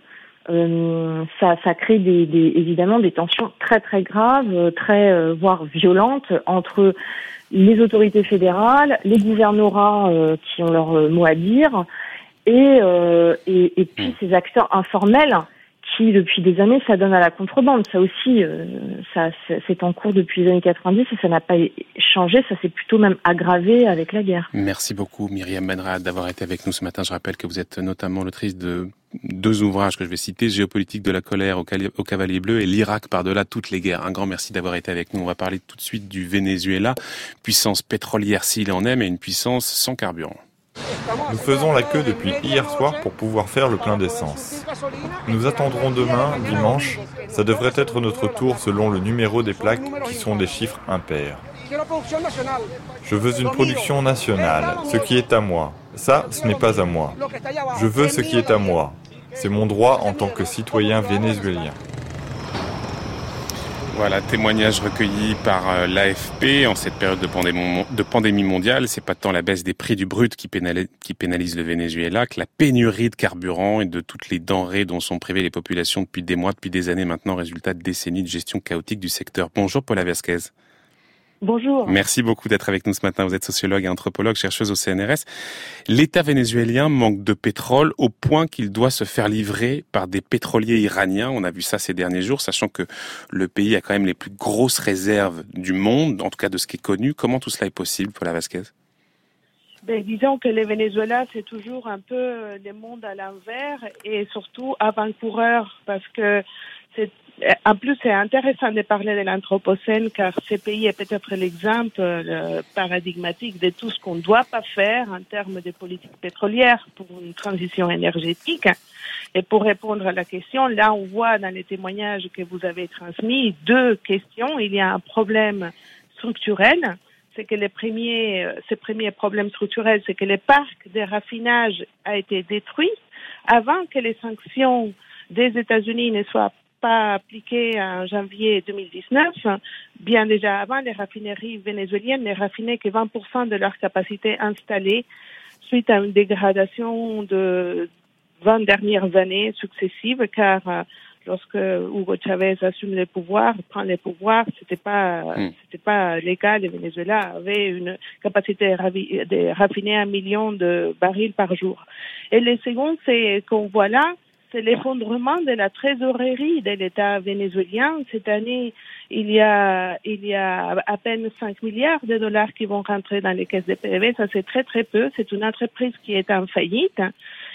Euh, ça, ça crée des, des, évidemment des tensions très très graves, très euh, voire violentes entre les autorités fédérales, les gouvernorats euh, qui ont leur euh, mot à dire, et, euh, et, et puis mmh. ces acteurs informels qui depuis des années s'adonnent à la contrebande. Ça aussi, euh, ça c'est en cours depuis les années quatre-vingt-dix et ça n'a pas changé, ça s'est plutôt même aggravé avec la guerre. Merci beaucoup Myriam Benrahad d'avoir été avec nous ce matin. Je rappelle que vous êtes notamment l'autrice de deux ouvrages que je vais citer, Géopolitique de la colère au, cal- au cavalier bleu et l'Irak par-delà toutes les guerres. Un grand merci d'avoir été avec nous. On va parler tout de suite du Venezuela, puissance pétrolière s'il en est, mais une puissance sans carburant. Nous faisons la queue depuis hier soir pour pouvoir faire le plein d'essence. Nous attendrons demain, dimanche. Ça devrait être notre tour selon le numéro des plaques qui sont des chiffres impairs. Je veux une production nationale, ce qui est à moi. Ça, ce n'est pas à moi. Je veux ce qui est à moi. C'est mon droit en tant que citoyen vénézuélien. Voilà, témoignage recueilli par l'A F P en cette période de pandémie, de pandémie mondiale. C'est pas tant la baisse des prix du brut qui pénalise, qui pénalise le Venezuela que la pénurie de carburant et de toutes les denrées dont sont privées les populations depuis des mois, depuis des années maintenant, résultat de décennies de gestion chaotique du secteur. Bonjour Paula Vasquez. Bonjour. Merci beaucoup d'être avec nous ce matin. Vous êtes sociologue et anthropologue, chercheuse au C N R S. L'État vénézuélien manque de pétrole au point qu'il doit se faire livrer par des pétroliers iraniens. On a vu ça ces derniers jours, sachant que le pays a quand même les plus grosses réserves du monde, en tout cas de ce qui est connu. Comment tout cela est possible, Paula Vasquez ? Ben, disons que le Venezuela, c'est toujours un peu le monde à l'envers et surtout avant-coureur parce que c'est en plus, c'est intéressant de parler de l'Anthropocène car ce pays est peut-être l'exemple le paradigmatique de tout ce qu'on ne doit pas faire en termes de politique pétrolière pour une transition énergétique. Et pour répondre à la question, là, on voit dans les témoignages que vous avez transmis deux questions. Il y a un problème structurel. C'est que les premiers, ces premiers problèmes structurels, c'est que le parc de raffinage a été détruit avant que les sanctions des États-Unis ne soient pas appliquées en janvier deux mille dix-neuf. Bien déjà avant, les raffineries vénézuéliennes ne raffinaient que vingt pour cent de leur capacité installée suite à une dégradation de vingt dernières années successives, car lorsque Hugo Chavez assume le pouvoir, prend le pouvoir, c'était pas, mmh. c'était pas légal. Le Venezuela avait une capacité de raffiner un million de barils par jour. Et le second, c'est qu'on voit là, c'est l'effondrement de la trésorerie de l'État vénézuélien. Cette année, il y a, il y a à peine cinq milliards de dollars qui vont rentrer dans les caisses de P D V. Ça, c'est très, très peu. C'est une entreprise qui est en faillite.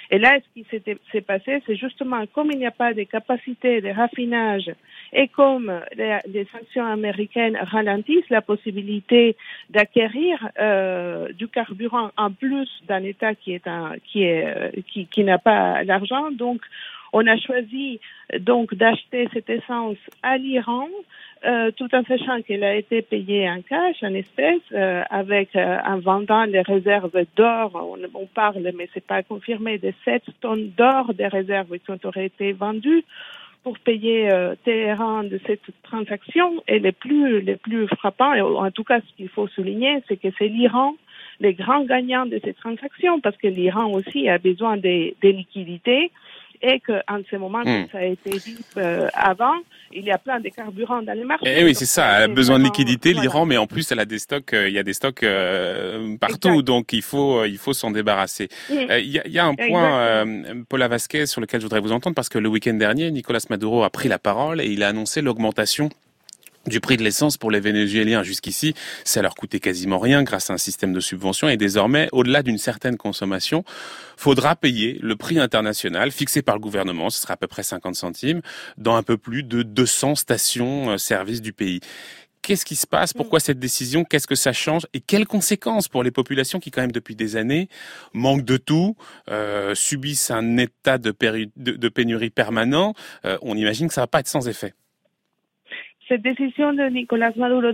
Et là, ce qui s'est, s'est passé, c'est justement comme il n'y a pas de capacité de raffinage et comme les, les sanctions américaines ralentissent la possibilité d'acquérir euh, du carburant en plus d'un État qui est un, qui est qui, qui n'a pas l'argent, donc on a choisi donc d'acheter cette essence à l'Iran, euh, tout en sachant qu'elle a été payée en cash, en espèces, euh, avec euh, en vendant les réserves d'or. On, on parle, mais c'est pas confirmé, de sept tonnes d'or des réserves qui auraient été vendues pour payer euh, Téhéran de cette transaction. Et les plus les plus frappants, et en tout cas ce qu'il faut souligner, c'est que c'est l'Iran les grands gagnants de cette transaction, parce que l'Iran aussi a besoin des, des liquidités. Et qu'en ce moment, comme mmh. ça a été dit euh, avant, il y a plein de carburants dans les marchés. Et oui, c'est ça. Elle a besoin vraiment, de liquidité, voilà. l'Iran, mais en plus, elle a des stocks. Euh, il y a des stocks euh, partout, exact. donc il faut, euh, il faut s'en débarrasser. Il mmh. euh, y, y a un point, euh, Paula Vasquez, sur lequel je voudrais vous entendre, parce que le week-end dernier, Nicolas Maduro a pris la parole et il a annoncé l'augmentation du prix de l'essence pour les Vénézuéliens. Jusqu'ici, ça leur coûtait quasiment rien grâce à un système de subvention, et désormais, au-delà d'une certaine consommation, faudra payer le prix international fixé par le gouvernement, ce sera à peu près cinquante centimes, dans un peu plus de deux cents stations-service du pays. Qu'est-ce qui se passe? Pourquoi cette décision? Qu'est-ce que ça change? Et quelles conséquences pour les populations qui, quand même, depuis des années, manquent de tout, euh, subissent un état de, péri- de, de pénurie permanent? euh, On imagine que ça va pas être sans effet. Cette décision de Nicolas Maduro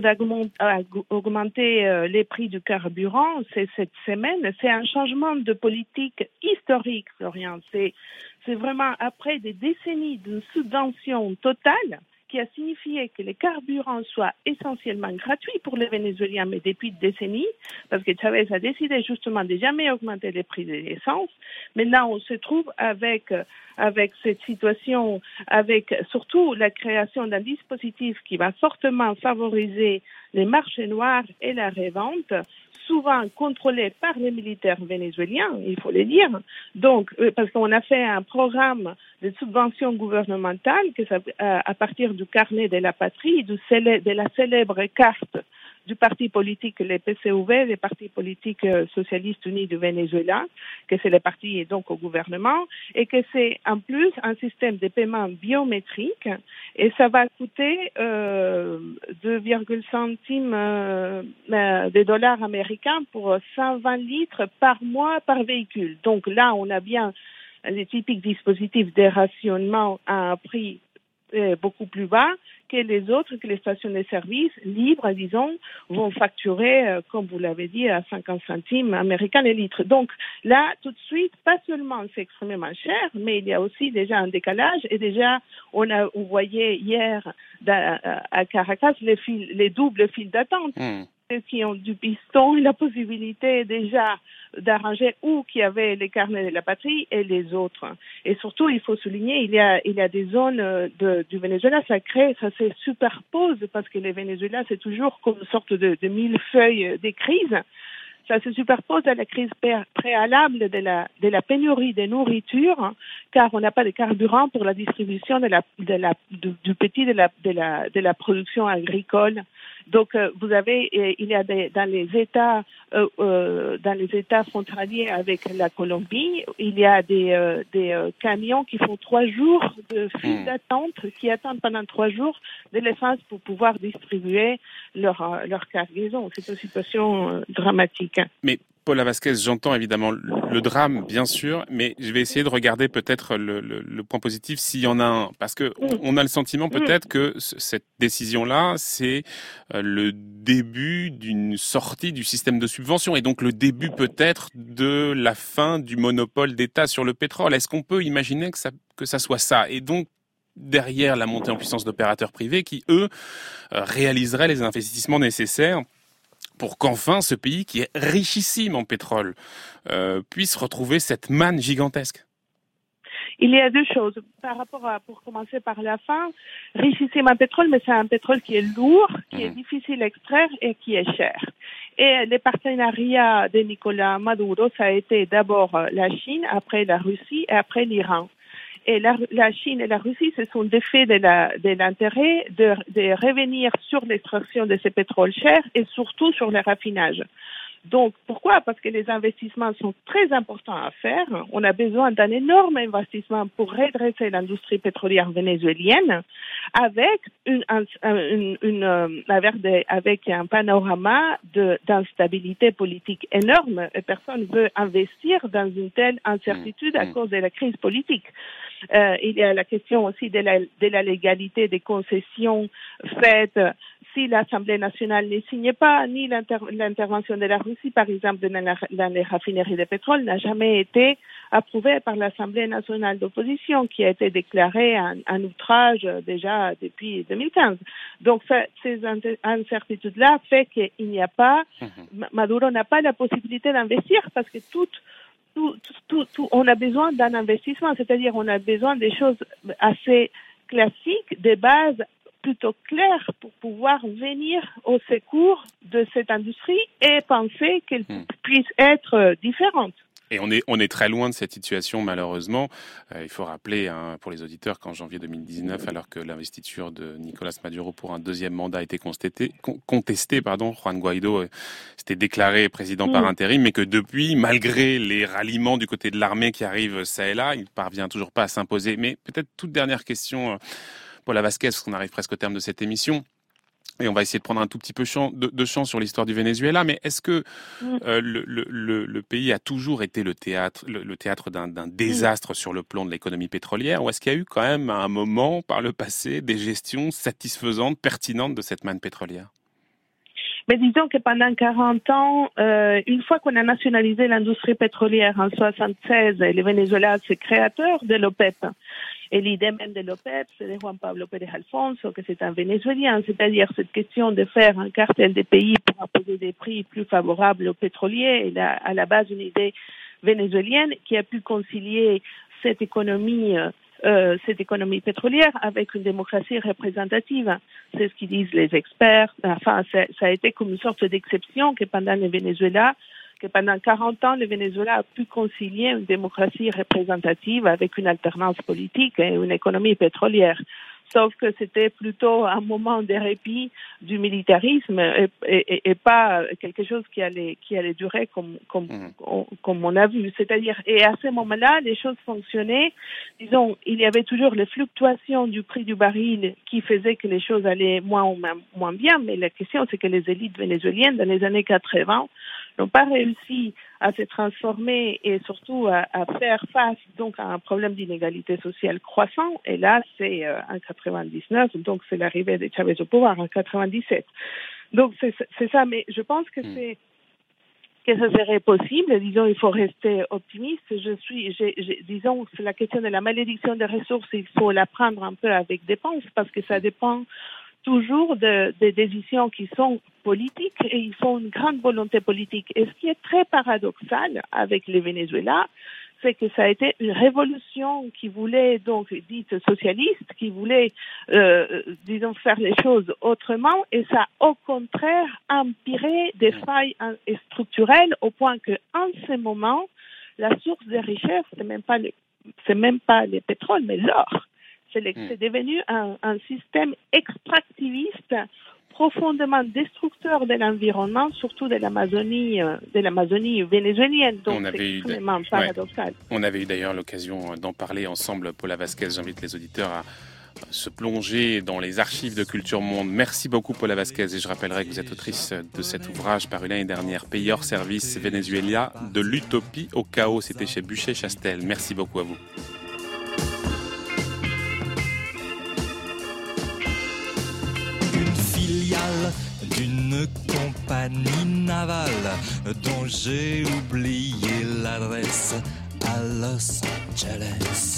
d'augmenter euh, les prix du carburant, c'est cette semaine, c'est un changement de politique historique, Florian. C'est, c'est vraiment après des décennies d'une subvention totale qui a signifié que les carburants soient essentiellement gratuits pour les Vénézuéliens, mais depuis des décennies, parce que Chavez a décidé justement de jamais augmenter les prix de l'essence. Maintenant, on se trouve avec avec cette situation, avec surtout la création d'un dispositif qui va fortement favoriser les marchés noirs et la revente, souvent contrôlés par les militaires vénézuéliens, il faut le dire. Donc, parce qu'on a fait un programme de subvention gouvernementale que ça, à partir du carnet de la patrie, du célè- de la célèbre carte du parti politique, les P C U V, les partis politiques socialistes unis du Venezuela, que c'est le parti et donc au gouvernement, et que c'est en plus un système de paiement biométrique, et ça va coûter euh, deux virgule cinq centimes euh, de dollars américains pour cent vingt litres par mois par véhicule. Donc là, on a bien les typiques dispositifs de rationnement à un prix euh, beaucoup plus bas que les autres, que les stations de service libres, disons, vont facturer, euh, comme vous l'avez dit, à cinquante centimes américains le litre. Donc là, tout de suite, pas seulement c'est extrêmement cher, mais il y a aussi déjà un décalage. Et déjà, on a, on voyait hier à Caracas les fils, les doubles files d'attente. Mmh. Ceux qui ont du piston et la possibilité déjà d'arranger ou qui avaient les carnets de la patrie et les autres. Et surtout, il faut souligner, il y a, il y a des zones de, du Venezuela, ça crée, ça se superpose parce que le Venezuela, c'est toujours comme une sorte de, de millefeuille des crises. Ça se superpose à la crise préalable de la, de la pénurie de nourriture, hein, car on n'a pas de carburant pour la distribution de la, de la, du, du petit de la, de la, de la production agricole. Donc, euh, vous avez, euh, il y a des, dans les États, euh, euh, dans les États frontaliers avec la Colombie, il y a des, euh, des euh, camions qui font trois jours de file mmh. d'attente, qui attendent pendant trois jours de l'essence pour pouvoir distribuer leur, euh, leur cargaison. C'est une situation euh, dramatique. Mais Paula Vasquez, j'entends évidemment le drame, bien sûr, mais je vais essayer de regarder peut-être le, le, le point positif s'il y en a un. Parce que on a le sentiment peut-être que cette décision-là, c'est le début d'une sortie du système de subvention et donc le début peut-être de la fin du monopole d'État sur le pétrole. Est-ce qu'on peut imaginer que ça, que ça soit ça? Et donc, derrière la montée en puissance d'opérateurs privés qui, eux, réaliseraient les investissements nécessaires pour qu'enfin ce pays, qui est richissime en pétrole, euh, puisse retrouver cette manne gigantesque? Il y a deux choses. Par rapport à, pour commencer par la fin, richissime en pétrole, mais c'est un pétrole qui est lourd, qui est difficile à extraire et qui est cher. Et les partenariats de Nicolas Maduro, ça a été d'abord la Chine, après la Russie et après l'Iran. Et la, la Chine et la Russie se sont défaits de, la, de l'intérêt de, de revenir sur l'extraction de ces pétroles chers et surtout sur le raffinage. Donc, pourquoi? Parce que les investissements sont très importants à faire. On a besoin d'un énorme investissement pour redresser l'industrie pétrolière vénézuélienne avec une, une, une, une avec un panorama de, d'instabilité politique énorme. Et personne ne veut investir dans une telle incertitude à cause de la crise politique. Euh, il y a la question aussi de la, de la légalité des concessions faites si l'Assemblée nationale ne signait pas, ni l'inter, l'intervention de la Russie, par exemple, dans, la, dans les raffineries de pétrole, n'a jamais été approuvée par l'Assemblée nationale d'opposition, qui a été déclarée un, un outrage déjà depuis deux mille quinze. Donc, ça, ces incertitudes-là fait qu'il n'y a pas, mm-hmm. Maduro n'a pas la possibilité d'investir parce que tout, tout, tout, tout, on a besoin d'un investissement, c'est-à-dire on a besoin des choses assez classiques, des bases plutôt clair pour pouvoir venir au secours de cette industrie et penser qu'elle mmh. puisse être différente. Et on est, on est très loin de cette situation, malheureusement. Euh, il faut rappeler, hein, pour les auditeurs, qu'en janvier deux mille dix-neuf, alors que l'investiture de Nicolás Maduro pour un deuxième mandat a été contestée, con, contesté, pardon, Juan Guaidó euh, s'était déclaré président mmh. par intérim, mais que depuis, malgré les ralliements du côté de l'armée qui arrivent ça et là, il parvient toujours pas à s'imposer. Mais peut-être toute dernière question... Euh, Paula Vasquez, parce qu'on arrive presque au terme de cette émission, et on va essayer de prendre un tout petit peu champ, de, de champ sur l'histoire du Venezuela, mais est-ce que euh, le, le, le pays a toujours été le théâtre, le, le théâtre d'un, d'un désastre sur le plan de l'économie pétrolière, ou est-ce qu'il y a eu quand même à un moment, par le passé, des gestions satisfaisantes, pertinentes de cette manne pétrolière? Mais disons que pendant quarante ans, euh, une fois qu'on a nationalisé l'industrie pétrolière en soixante-seize, le Venezuela, c'est créateur de l'OPEP. Et l'idée même de l'OPEP, c'est de Juan Pablo Pérez Alfonso, que c'est un Vénézuélien, c'est-à-dire cette question de faire un cartel des pays pour imposer des prix plus favorables aux pétroliers, et à la base une idée vénézuélienne qui a pu concilier cette économie euh, Euh, cette économie pétrolière avec une démocratie représentative. C'est ce qu'ils disent les experts. Enfin, ça a été comme une sorte d'exception que pendant le Venezuela, que pendant quarante ans, le Venezuela a pu concilier une démocratie représentative avec une alternance politique et une économie pétrolière. Sauf que c'était plutôt un moment de répit du militarisme et, et, et pas quelque chose qui allait, qui allait durer comme, comme, mmh. comme on a vu. C'est-à-dire, et à ce moment-là, les choses fonctionnaient. Disons, il y avait toujours les fluctuations du prix du baril qui faisaient que les choses allaient moins ou moins bien, mais la question, c'est que les élites vénézuéliennes, dans les années quatre-vingts, n'ont pas réussi à se transformer et surtout à, à faire face donc à un problème d'inégalité sociale croissant. Et là, c'est euh, en quatre-vingt-dix-neuf, donc c'est l'arrivée de Chavez au pouvoir en quatre-vingt-dix-sept. Donc c'est, c'est ça, mais je pense que c'est que ça serait possible. Disons, il faut rester optimiste. Je suis, j'ai, j'ai, disons, c'est la question de la malédiction des ressources. Il faut la prendre un peu avec dépense parce que ça dépend toujours de, des décisions qui sont politiques et ils font une grande volonté politique. Et ce qui est très paradoxal avec le Venezuela, c'est que ça a été une révolution qui voulait, donc, dite socialiste, qui voulait, euh, disons, faire les choses autrement, et ça a au contraire empiré des failles structurelles au point que, en ce moment, la source des richesses, c'est même pas le, c'est même pas le pétrole, mais l'or. C'est, le, c'est devenu un, un système extractiviste profondément destructeur de l'environnement, surtout de l'Amazonie, de l'Amazonie vénézuélienne. Donc, on c'est extrêmement eu, paradoxal. Ouais. On avait eu d'ailleurs l'occasion d'en parler ensemble, Paula Vasquez. J'invite les auditeurs à se plonger dans les archives de Culture Monde. Merci beaucoup, Paula Vasquez. Et je rappellerai que vous êtes autrice de cet ouvrage paru l'année dernière, Pays hors service, Venezuela, de l'utopie au chaos. C'était chez Buchet-Chastel. Merci beaucoup à vous. D'une compagnie navale dont j'ai oublié l'adresse à Los Angeles.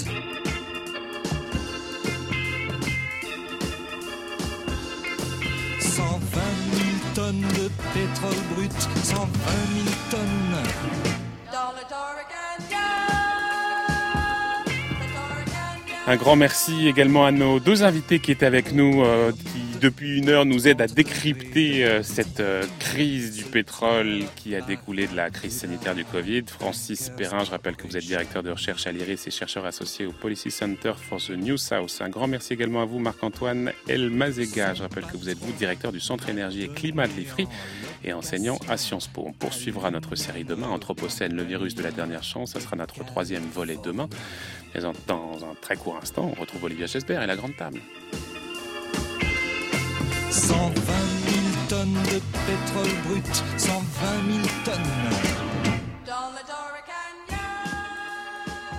cent vingt mille tonnes de pétrole brut, cent vingt mille tonnes. Dans le Un grand merci également à nos deux invités qui étaient avec nous, euh, qui depuis une heure, nous aide à décrypter euh, cette euh, crise du pétrole qui a découlé de la crise sanitaire du Covid. Francis Perrin, je rappelle que vous êtes directeur de recherche à l'I R I S et chercheur associé au Policy Center for the New South. Un grand merci également à vous, Marc-Antoine Elmazega. Je rappelle que vous êtes vous directeur du Centre Énergie et Climat de l'I F R I et enseignant à Sciences Po. On poursuivra notre série demain, Anthropocène, le virus de la dernière chance. Ça sera notre troisième volet demain. Mais dans un très court instant, on retrouve Olivia Gesbert et la grande table. cent vingt mille tonnes de pétrole brut, cent vingt mille tonnes.